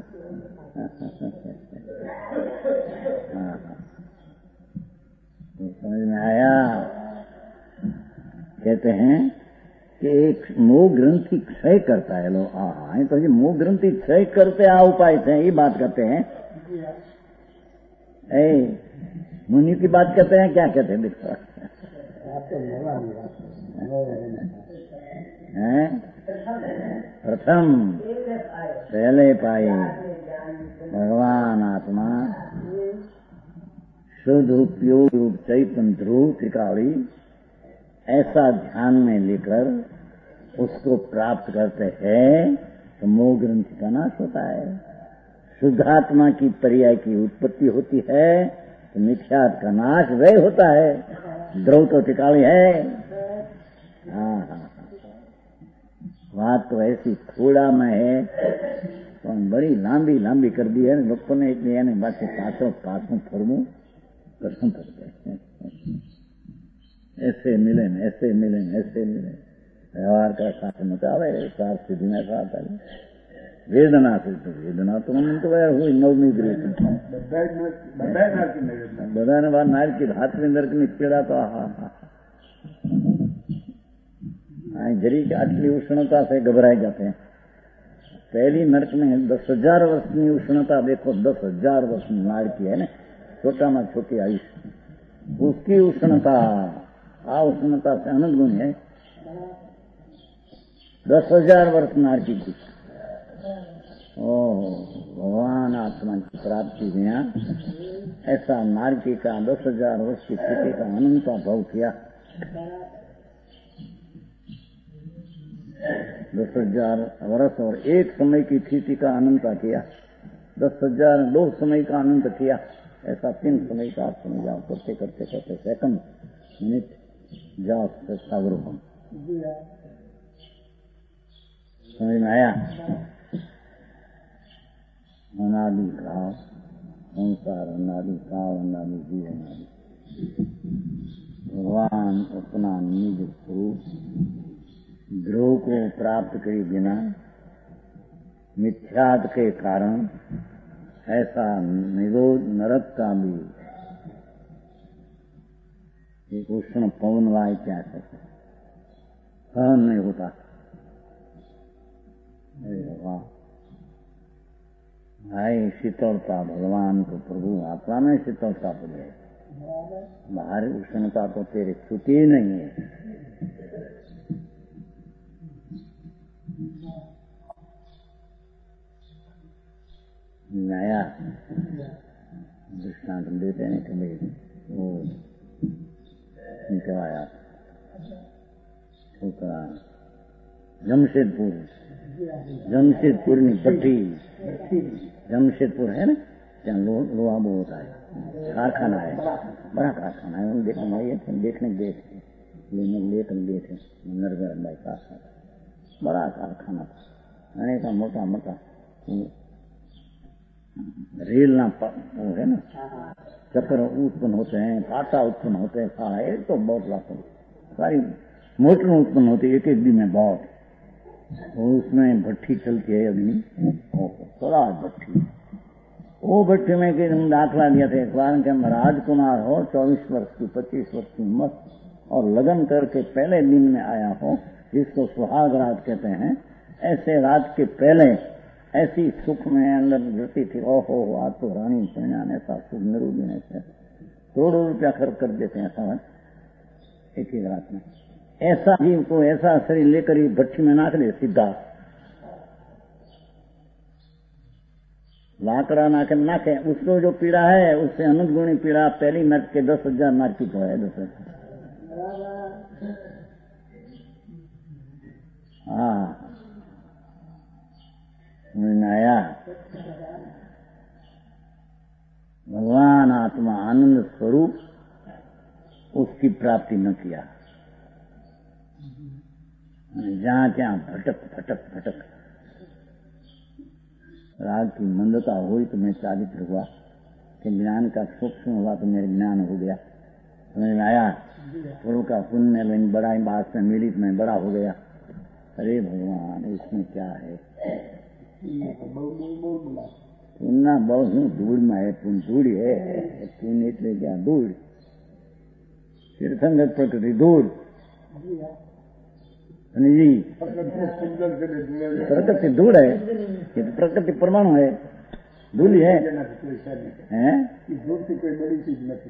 समझ में आया? कहते हैं कि एक मोह ग्रंथि क्षय करता है। लो हाँ तो ये मोह ग्रंथि क्षय करते आ उपाय थे, ये बात करते हैं। मुनि की बात करते हैं, क्या कहते हैं देखो प्रथम पहले पाई भगवान आत्मा शुद्ध उपयोग रूप चैतन्य ध्रुव त्रिकाली, ऐसा ध्यान में लेकर उसको प्राप्त करते हैं तो मोह ग्रंथि का नाश होता है। शुद्धात्मा की पर्याय की उत्पत्ति होती है तो मिथ्यात का नाश वह होता है। द्रव तो टिकाली है। बात तो ऐसी थोड़ा में है तो बड़ी लांबी कर दी है। लोगों ने इतनी यानी बात पासों फरमू दर्शन करते हैं। ऐसे मिले व्यवहार का साथ मचावे साथ सिद्धि में साथ आए। वेदना से तो वेदना तो मन तो हुई नवमी ग्रेट बधाने बाद नार की हाथ में नरक में पीड़ा तो जरी की आटली उष्णता से घबराए जाते हैं। पहली नरक में 10,000 वर्ष की उष्णता देखो, 10,000 वर्ष नार की है ना, छोटा में छोटी आयुष, उसकी उष्णता आ उष्णता से अनंत गुण है। 10,000 वर्ष नार की थी। भगवान आत्मा की प्राप्ति में ऐसा नारकी का 10,000 वर्ष की स्थिति का अनंत भाव किया। 10,000 वर्ष और एक समय की स्थिति का अनंत किया। 10,000 2 समय का अनंत किया। ऐसा 3 समय का आप समझ जाओ, करते करते करते सेकंड मिनट जाओ सागरों को समझ में आया। अनादि काल संसार, अनादि काल, अनादि जीव, अनादि भगवान अपना निज स्वरूप ध्रुव को प्राप्त करे बिना मिथ्यात्व के कारण ऐसा निरोध नरक का भी एक उष्ण पवन वायु क्या सकते सहन नहीं होता। वाह भाई, शीतलता भगवान को प्रभु आत्मा में शीतलता तो है, बाहर उष्णता तो तेरे छुट्टी ही नहीं है। नया दृष्टांत देते हैं कि वो कहवाया छोकरा जमशेदपुर ની पट्टी, जमशेदपुर है ना, ત્યાં लोहा बहुत होता है, कारखाना है, बड़ा कारखाना है। देखने गए थे नरगर भाई कारखाना, बड़ा कारखाना था, अनेक मोटा मोटा रेल ना है ना, चक्कर उत्पन्न होते हैं, पाटा उत्पन्न होते हैं, एक तो बहुत लाखों सारी मोटर उत्पन्न होती है एक एक दिन में बहुत। उसमें भट्टी चलती है अग्नि, स्वराज भट्टी। वो भट्टी में कि हम दाखला दिया था एक बार कि हम राजकुमार हो, 24 वर्ष की 25 वर्ष की उम्र और लगन करके पहले दिन में आया हो, जिसको सुहाग रात कहते हैं, ऐसे रात के पहले ऐसी सुख में अंदर रहती थी। ओहो, आज तो रानी परिणाम ऐसा सुख निरूपण ऐसे करोड़ों रुपया खर्च कर देते हैं ऐसा एक ही रात में। ऐसा जीव को ऐसा शरीर लेकर ही भट्टी में नाख दे सीधा, लाकड़ा नाके नाखे, उसको जो पीड़ा है उससे अनंत गुणी पीड़ा पहली नरक के 10,000 नारकी को है। 10,000 आया। भगवान आत्मा आनंद स्वरूप उसकी प्राप्ति न किया, जहां ત્યાં भटक भटक भटक राग की मंदता हुई तो मैं चारित्र हुआ कि ज्ञान का सूक्ष्म हुआ तो मेरे ज्ञान हो गया, समझ में आया। पूर्व का पुण्य में बड़ा ही बात में मिली तो मैं बड़ा हो गया। अरे भगवान, इसमें क्या है? पुण्य बहु धूल में है, पुण्य धूल है, पुण्य એટલે क्या धूल, तीर्थंकर प्रकृति धूल जी, प्रकृति धूल है, ये तो प्रकृति परमाणु है, धूल है, हैं? धूल की कोई बड़ी चीज नहीं।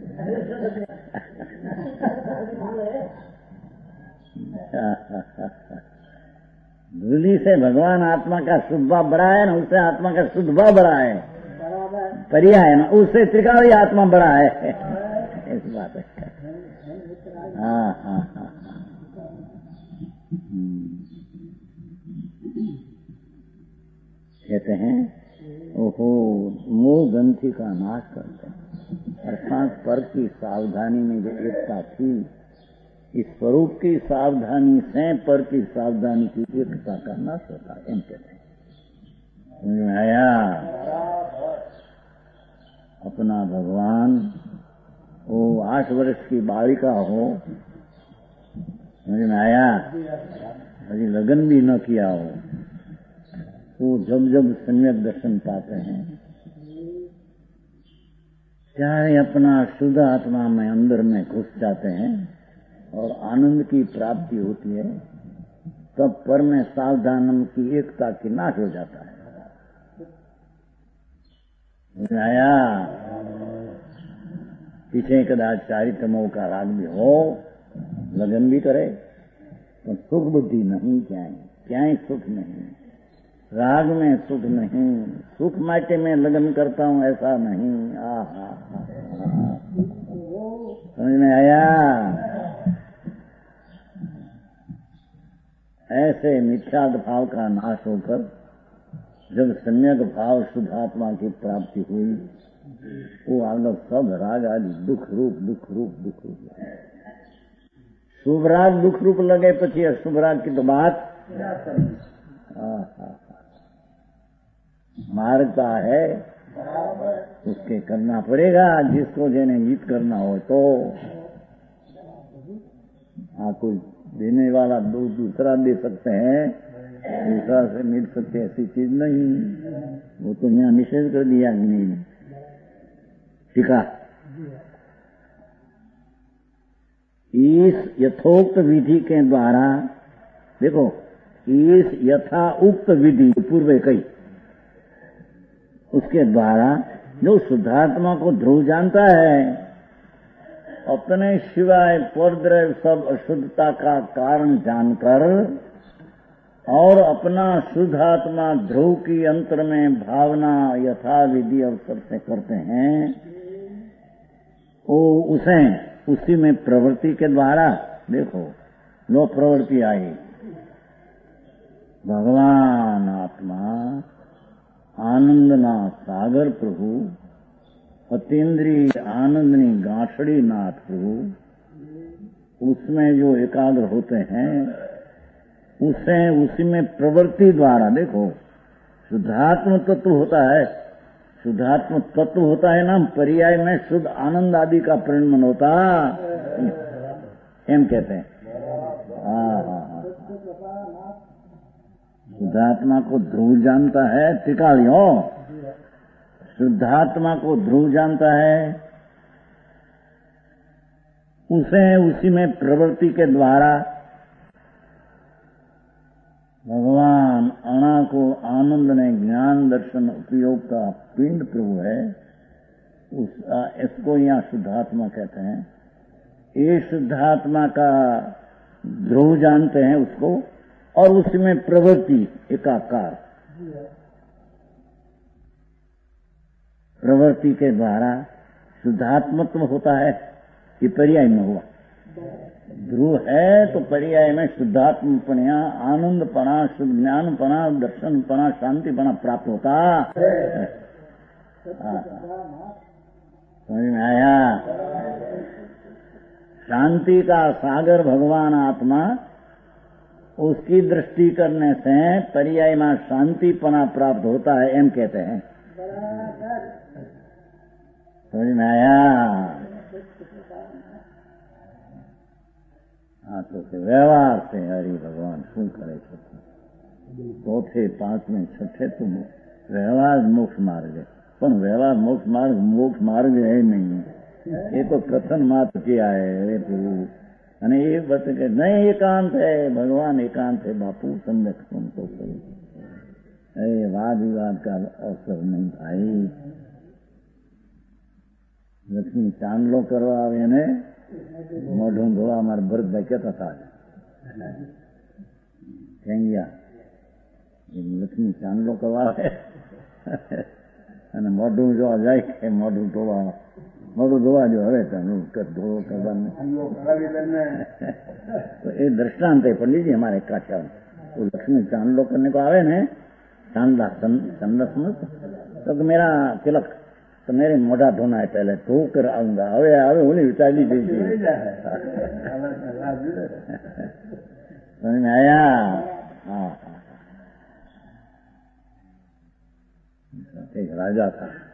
धूली से भगवान आत्मा का शुद्ध भाव बड़ा है ना, उससे आत्मा का शुद्ध भाव बड़ा है, परिया है ना, उससे त्रिकाली आत्मा बड़ा है। ऐसी बात है। हाँ हाँ हाँ, कहते हैं ओहो, मोह ग्रंथि का नाश करते हैं, अर्थात पर की सावधानी में जो एकता थी, इस स्वरूप की सावधानी से पर की सावधानी की एकता का नाश होता है। एम कहते हैं, समझ में आया। अपना भगवान वो 8 वर्ष की बालिका हो, समझ में आया, अभी लगन भी न किया हो, वो जब जब सम्यक दर्शन पाते हैं, चाहे अपना शुद्ध आत्मा में अंदर में घुस जाते हैं और आनंद की प्राप्ति होती है, तब पर में सावधान की एकता की नाश हो जाता है। आया पीछे कदाच चारित्रमोह का राग भी हो, लगन भी करे, तो सुख बुद्धि नहीं क्या सुख नहीं, राग में सुख नहीं, सुख माटे में लगन करता हूं ऐसा नहीं। समझ में आया? ऐसे मिथ्याद भाव का नाश होकर जब सम्यक भाव शुद्धात्मा की प्राप्ति हुई, वो आगे सब राग आदि दुख रूप शुभ राग दुख रूप लगे, पछी अशुभ राग की तो बात मार्गता है, उसके करना पड़ेगा जिसको जेने गीत करना हो तो। कोई देने वाला दूसरा दे सकते हैं, दूसरा से मिल सकते ऐसी चीज नहीं, वो तो यहाँ निषेध कर दिया कि नहीं। ठीक है, इस यथोक्त विधि के द्वारा देखो, इस यथा उक्त विधि पूर्व कई, उसके द्वारा जो शुद्धात्मा को ध्रुव जानता है, अपने शिवाय परद्रव्य सब अशुद्धता का कारण जानकर और अपना शुद्धात्मा ध्रुव की अंतर में भावना यथा विधि अवसर से करते हैं, वो उसी में प्रवृत्ति के द्वारा देखो लो प्रवृत्ति आई, भगवान आत्मा आनंदना सागर प्रभु, अतीन्द्रिय आनंदनी गांठड़ी नाथ प्रभु, उसमें जो एकाग्र होते हैं, उसी में प्रवृत्ति द्वारा देखो शुद्धात्म तत्व होता है, शुद्धात्म तत्व होता है ना, पर्याय में शुद्ध आनंद आदि का परिणमन होता, एम कहते हैं। शुद्धात्मा को ध्रुव जानता है, टिका लियो, शुद्धात्मा को ध्रुव जानता है, उसी में प्रवृत्ति के द्वारा भगवान अणा को आनंद ने ज्ञान दर्शन उपयोग का पिंड प्रभु है, इसको यहाँ शुद्धात्मा कहते हैं। ये शुद्धात्मा का ध्रुव जानते हैं उसको, और उसमें प्रवृत्ति एकाकार, प्रवृत्ति के द्वारा शुद्धात्मत्व होता है, ये पर्याय में हुआ। ध्रुव है तो पर्याय में शुद्धात्मपणा, आनंदपणा, शुद्ध ज्ञानपणा, दर्शनपणा, शांतिपणा प्राप्त होता। समझ में आया? शांति का सागर भगवान आत्मा, उसकी दृष्टि करने से पर्याय में शांतिपना प्राप्त होता है, एम कहते हैं। समझ में आया? तो व्यवहार से हरि भगवान શું કરે છે? ચોથે પાંચમે છઠ્ઠે તો વ્યવહાર મોક્ષ માર્ગ है, પણ વ્યવહાર મોક્ષ માર્ગ है नहीं, ये तो कथन मात्र किया है। अरे प्रभु, અને એ બત કે નહીં, એકાંત है, भगवान एकांत है बापू, सम्यक सुन तो करो। अरे वाद विवाद का अवसर नहीं भाई, लक्ष्मी चांदलो करवा आवे ने મોઢું ધોવા અમારા ભરતભાઈ કહેતા હતા, ગયા લક્ષ્મી ચાંદલો કરવા આવે અને મોઢું જોવા જાય કે મોઢું ધોવા જો, હવે ધોવો કરવાનું तो ये दृष्टांत है पंडित जी हमारे काठिया। वो लक्ष्मी चांदलो करने को आवे ने, चांदा समझ तो मेरा तिलक तो मेरे मोढ़ा धोना है, पहले धो कर आऊंगा, आवे होली विचारी दीजिए। समझ में आया? हाँ। एक राजा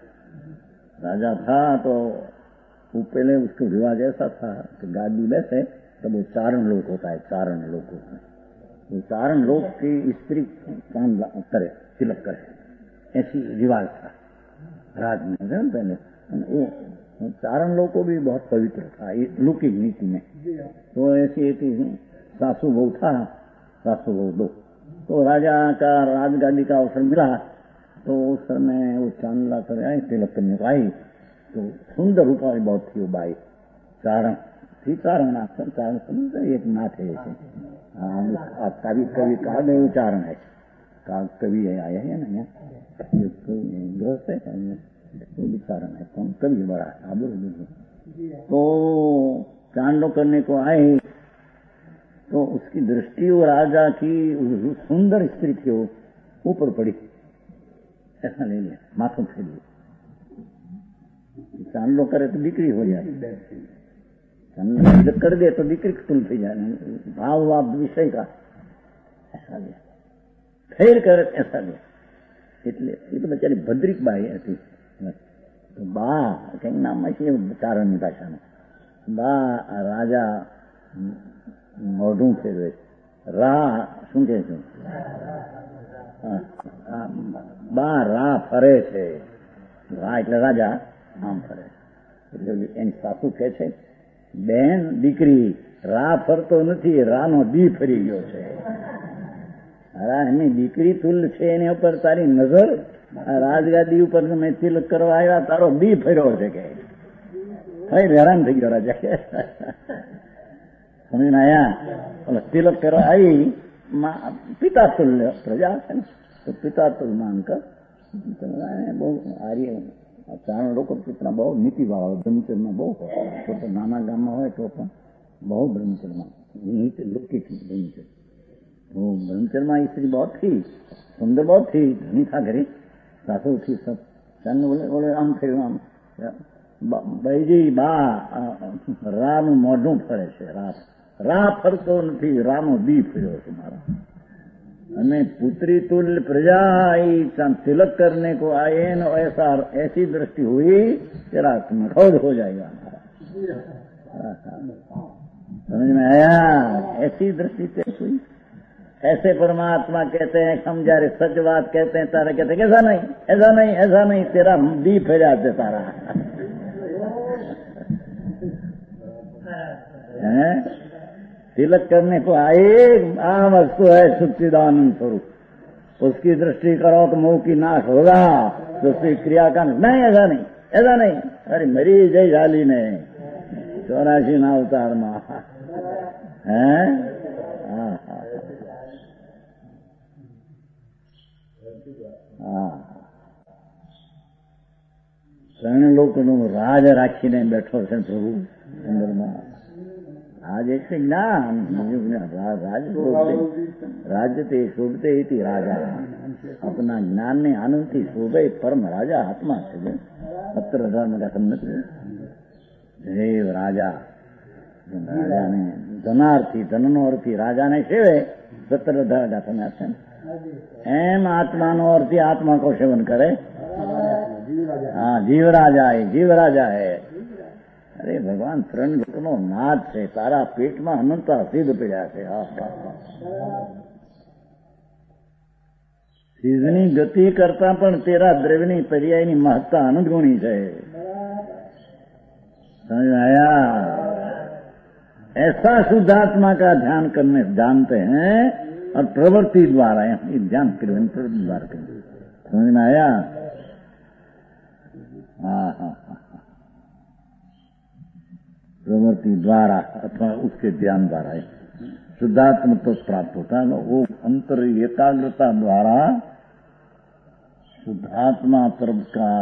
था तो वो पहले उसको रिवाज ऐसा था कि गाड़ी बैठे तो वो चारण लोक होता है, चारण लोक होता है, वो चारण लोक की स्त्री चांद करे, तिलक करे, ऐसी रिवाज था राज में पहले। चारण लोग को भी बहुत पवित्र था लौकिक नीति में। तो ऐसी एक सासू बहू था, सासू बहू दो, तो राजा का राजगादी का अवसर मिला तो उस समय वो चांदला कर आई, तिलक करने को आई, तो सुंदर रूप वाली बहुत थी वो बाई, चारण थी, चारण नाथ, चारण समझते एक नाथ है ऐसे। हाँ, कभी कभी कहा गए उच्चारण है, कभी आया है ना यहाँ ग्रस्त है, तो विचारण है, कौन कभी बड़ा आबू। तो चांदलो करने को आए, तो उसकी दृष्टि वो राजा की सुंदर स्त्री थी, वो ऊपर पड़ी, ऐसा ले लिया, माथों से लिए। चांदलो करे तो बिक्री हो जाए, चांदलो कर दे तो बिक्री तुल थी जाए, भाव वाप विषय का ऐसा लिया, फेर करे ऐसा लिया। એટલે એ તો બચારી ભદ્રિક બાઈ હતી. તો બા કંઈક નામ છે ચારણની ભાષાનું. બા રાજા મોઢું ફેરવે, રા શું કે છે, બા રા ફરે છે, રા એટલે રાજા આમ ફરે. એટલે એની સાસુ કહે છે, બેન દીકરી રા ફરતો નથી, રાનો દી ફરી ગયો છે. એની દીકરી તુલ છે, એની ઉપર તારી નજર રાજગાદી ઉપર મેં તિલક કરવા આવ્યા, તારો દી ફર્યો છે કે હેરાન થઈ ગયો રાજા. સમજીને આયા તિલક કરવા આવી, પિતા તુલ્ય પ્રજા છે ને, તો પિતા તુલ માનકર બહુ આર્ય ચારણ લોકો પિતરા બહુ નીતિ ભાવ બ્રહ્મચર્યમાં બહુ હોય. તો નાના ગામમાં હોય તો પણ બહુ બ્રહ્મચર્યમાં નીતિ લૌકિક બ્રહ્મચર્ય. वो ब्रह्मचर्य में स्त्री बहुत थी, सुंदर बहुत थी, धनी था घरे, सासू थी सब. चंद बोले बोले आम फिर आम भाई जी बा रा નું મોઢું ફરે છે, રા ફરતો નથી, રાનો દી ફર્યો છે મારા. અને पुत्री तुल्य प्रजा तिलक करने को आए न, ऐसा ऐसी दृष्टि हुई तेरा क्रोध हो जाएगा हमारा. समझ में आया? ऐसी दृष्टि तेज हुई. ऐसे परमात्मा कहते हैं, हम जारे सच बात कहते हैं, तारा कहते हैं ऐसा नहीं, ऐसा नहीं, ऐसा नहीं, तेरा दी फेरा दे तारा है. तिलक करने को आए, आ वस्तु है सच्चिदानंद स्वरूप, उसकी दृष्टि करो तो मुंह की नाश होगा, दूसरी क्रिया का नहीं, ऐसा नहीं, ऐसा नहीं. अरे मरी जय झाली ने 84 ना अवतार में है. શરણ લોકોનું રાજ રાખીને બેઠો છે પ્રભુ અંદરમાં. રાજ એટલે જ્ઞાન, રાજ્ય તે શોભતે ઇતિ રાજા, अपना ज्ञान ने आनंद थी शोभे परम राजा आत्मा છે. 17,000 ગાથા નથી. દેવ રાજા, રાજાને ધનાર્થી, ધનનો અર્થી રાજાને સેવે 17,000 ગાથાને આપે. એમ આત્માનો અર્થી આત્મા કો સેવન કરે. हाँ, जीव राजा है, जीव राजा है. अरे भगवान ત્રણ લોકનો નાથ છે, તારા પેટમાં અનંતા સિદ્ધ પડ્યા છે. સિદ્ધની ગતિ કરતા પણ તેરા દ્રવ્યની પર્યાયની મહત્તા અનંત ગુણી છે. समझ में आया? ऐसा शुद्धात्मा का ध्यान करने जानते हैं, और प्रवृत्ति द्वारा ध्यान करें, प्रवृत्ति द्वारा करें. समझ में आया? प्रवृत्ति द्वारा अथवा उसके ध्यान द्वारा शुद्धात्म तो प्राप्त होता है. वो अंतर एकाग्रता द्वारा शुद्धात्मा तरफ का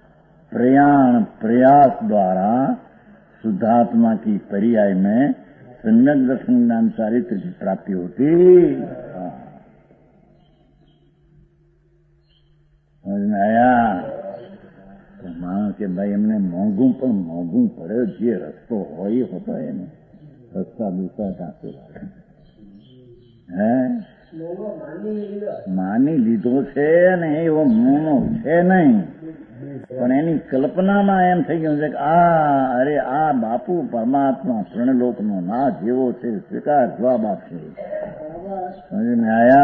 प्रयास द्वारा शुद्धात्मा की पर्याय में सम्यक दर्शन ज्ञान चारित्र की प्राप्ति होती. समझ में आया? માણસ કે ભાઈ એમને મોંઘું પણ મોંઘું પડે, જે રસ્તો હોય એ હોતો એને રસ્તા દૂસરા કાંસે હે માની લીધો છે ને એવો મોનો છે નહીં, પણ એની કલ્પનામાં એમ થઈ ગયું છે કે આ અરે આ બાપુ પરમાત્મા ત્રણલોકનો નાથ જેવો છે, સ્વીકાર જવાબ આપશે. સમજ में आया?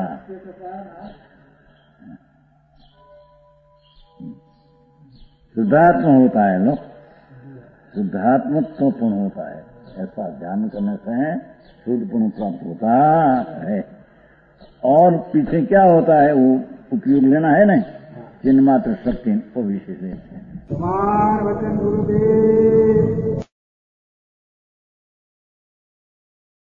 शुद्धात्मा होता है लोग, शुद्धात्मत्व पूर्ण होता है. ऐसा ध्यान करने से शुद्ध पूर्ण प्राप्त होता है. और पीछे क्या होता है, वो उपयोग लेना है नहीं. चिन्ह मात्र शक्ति वो विशेष है। कुमार वचन गुरुदेव।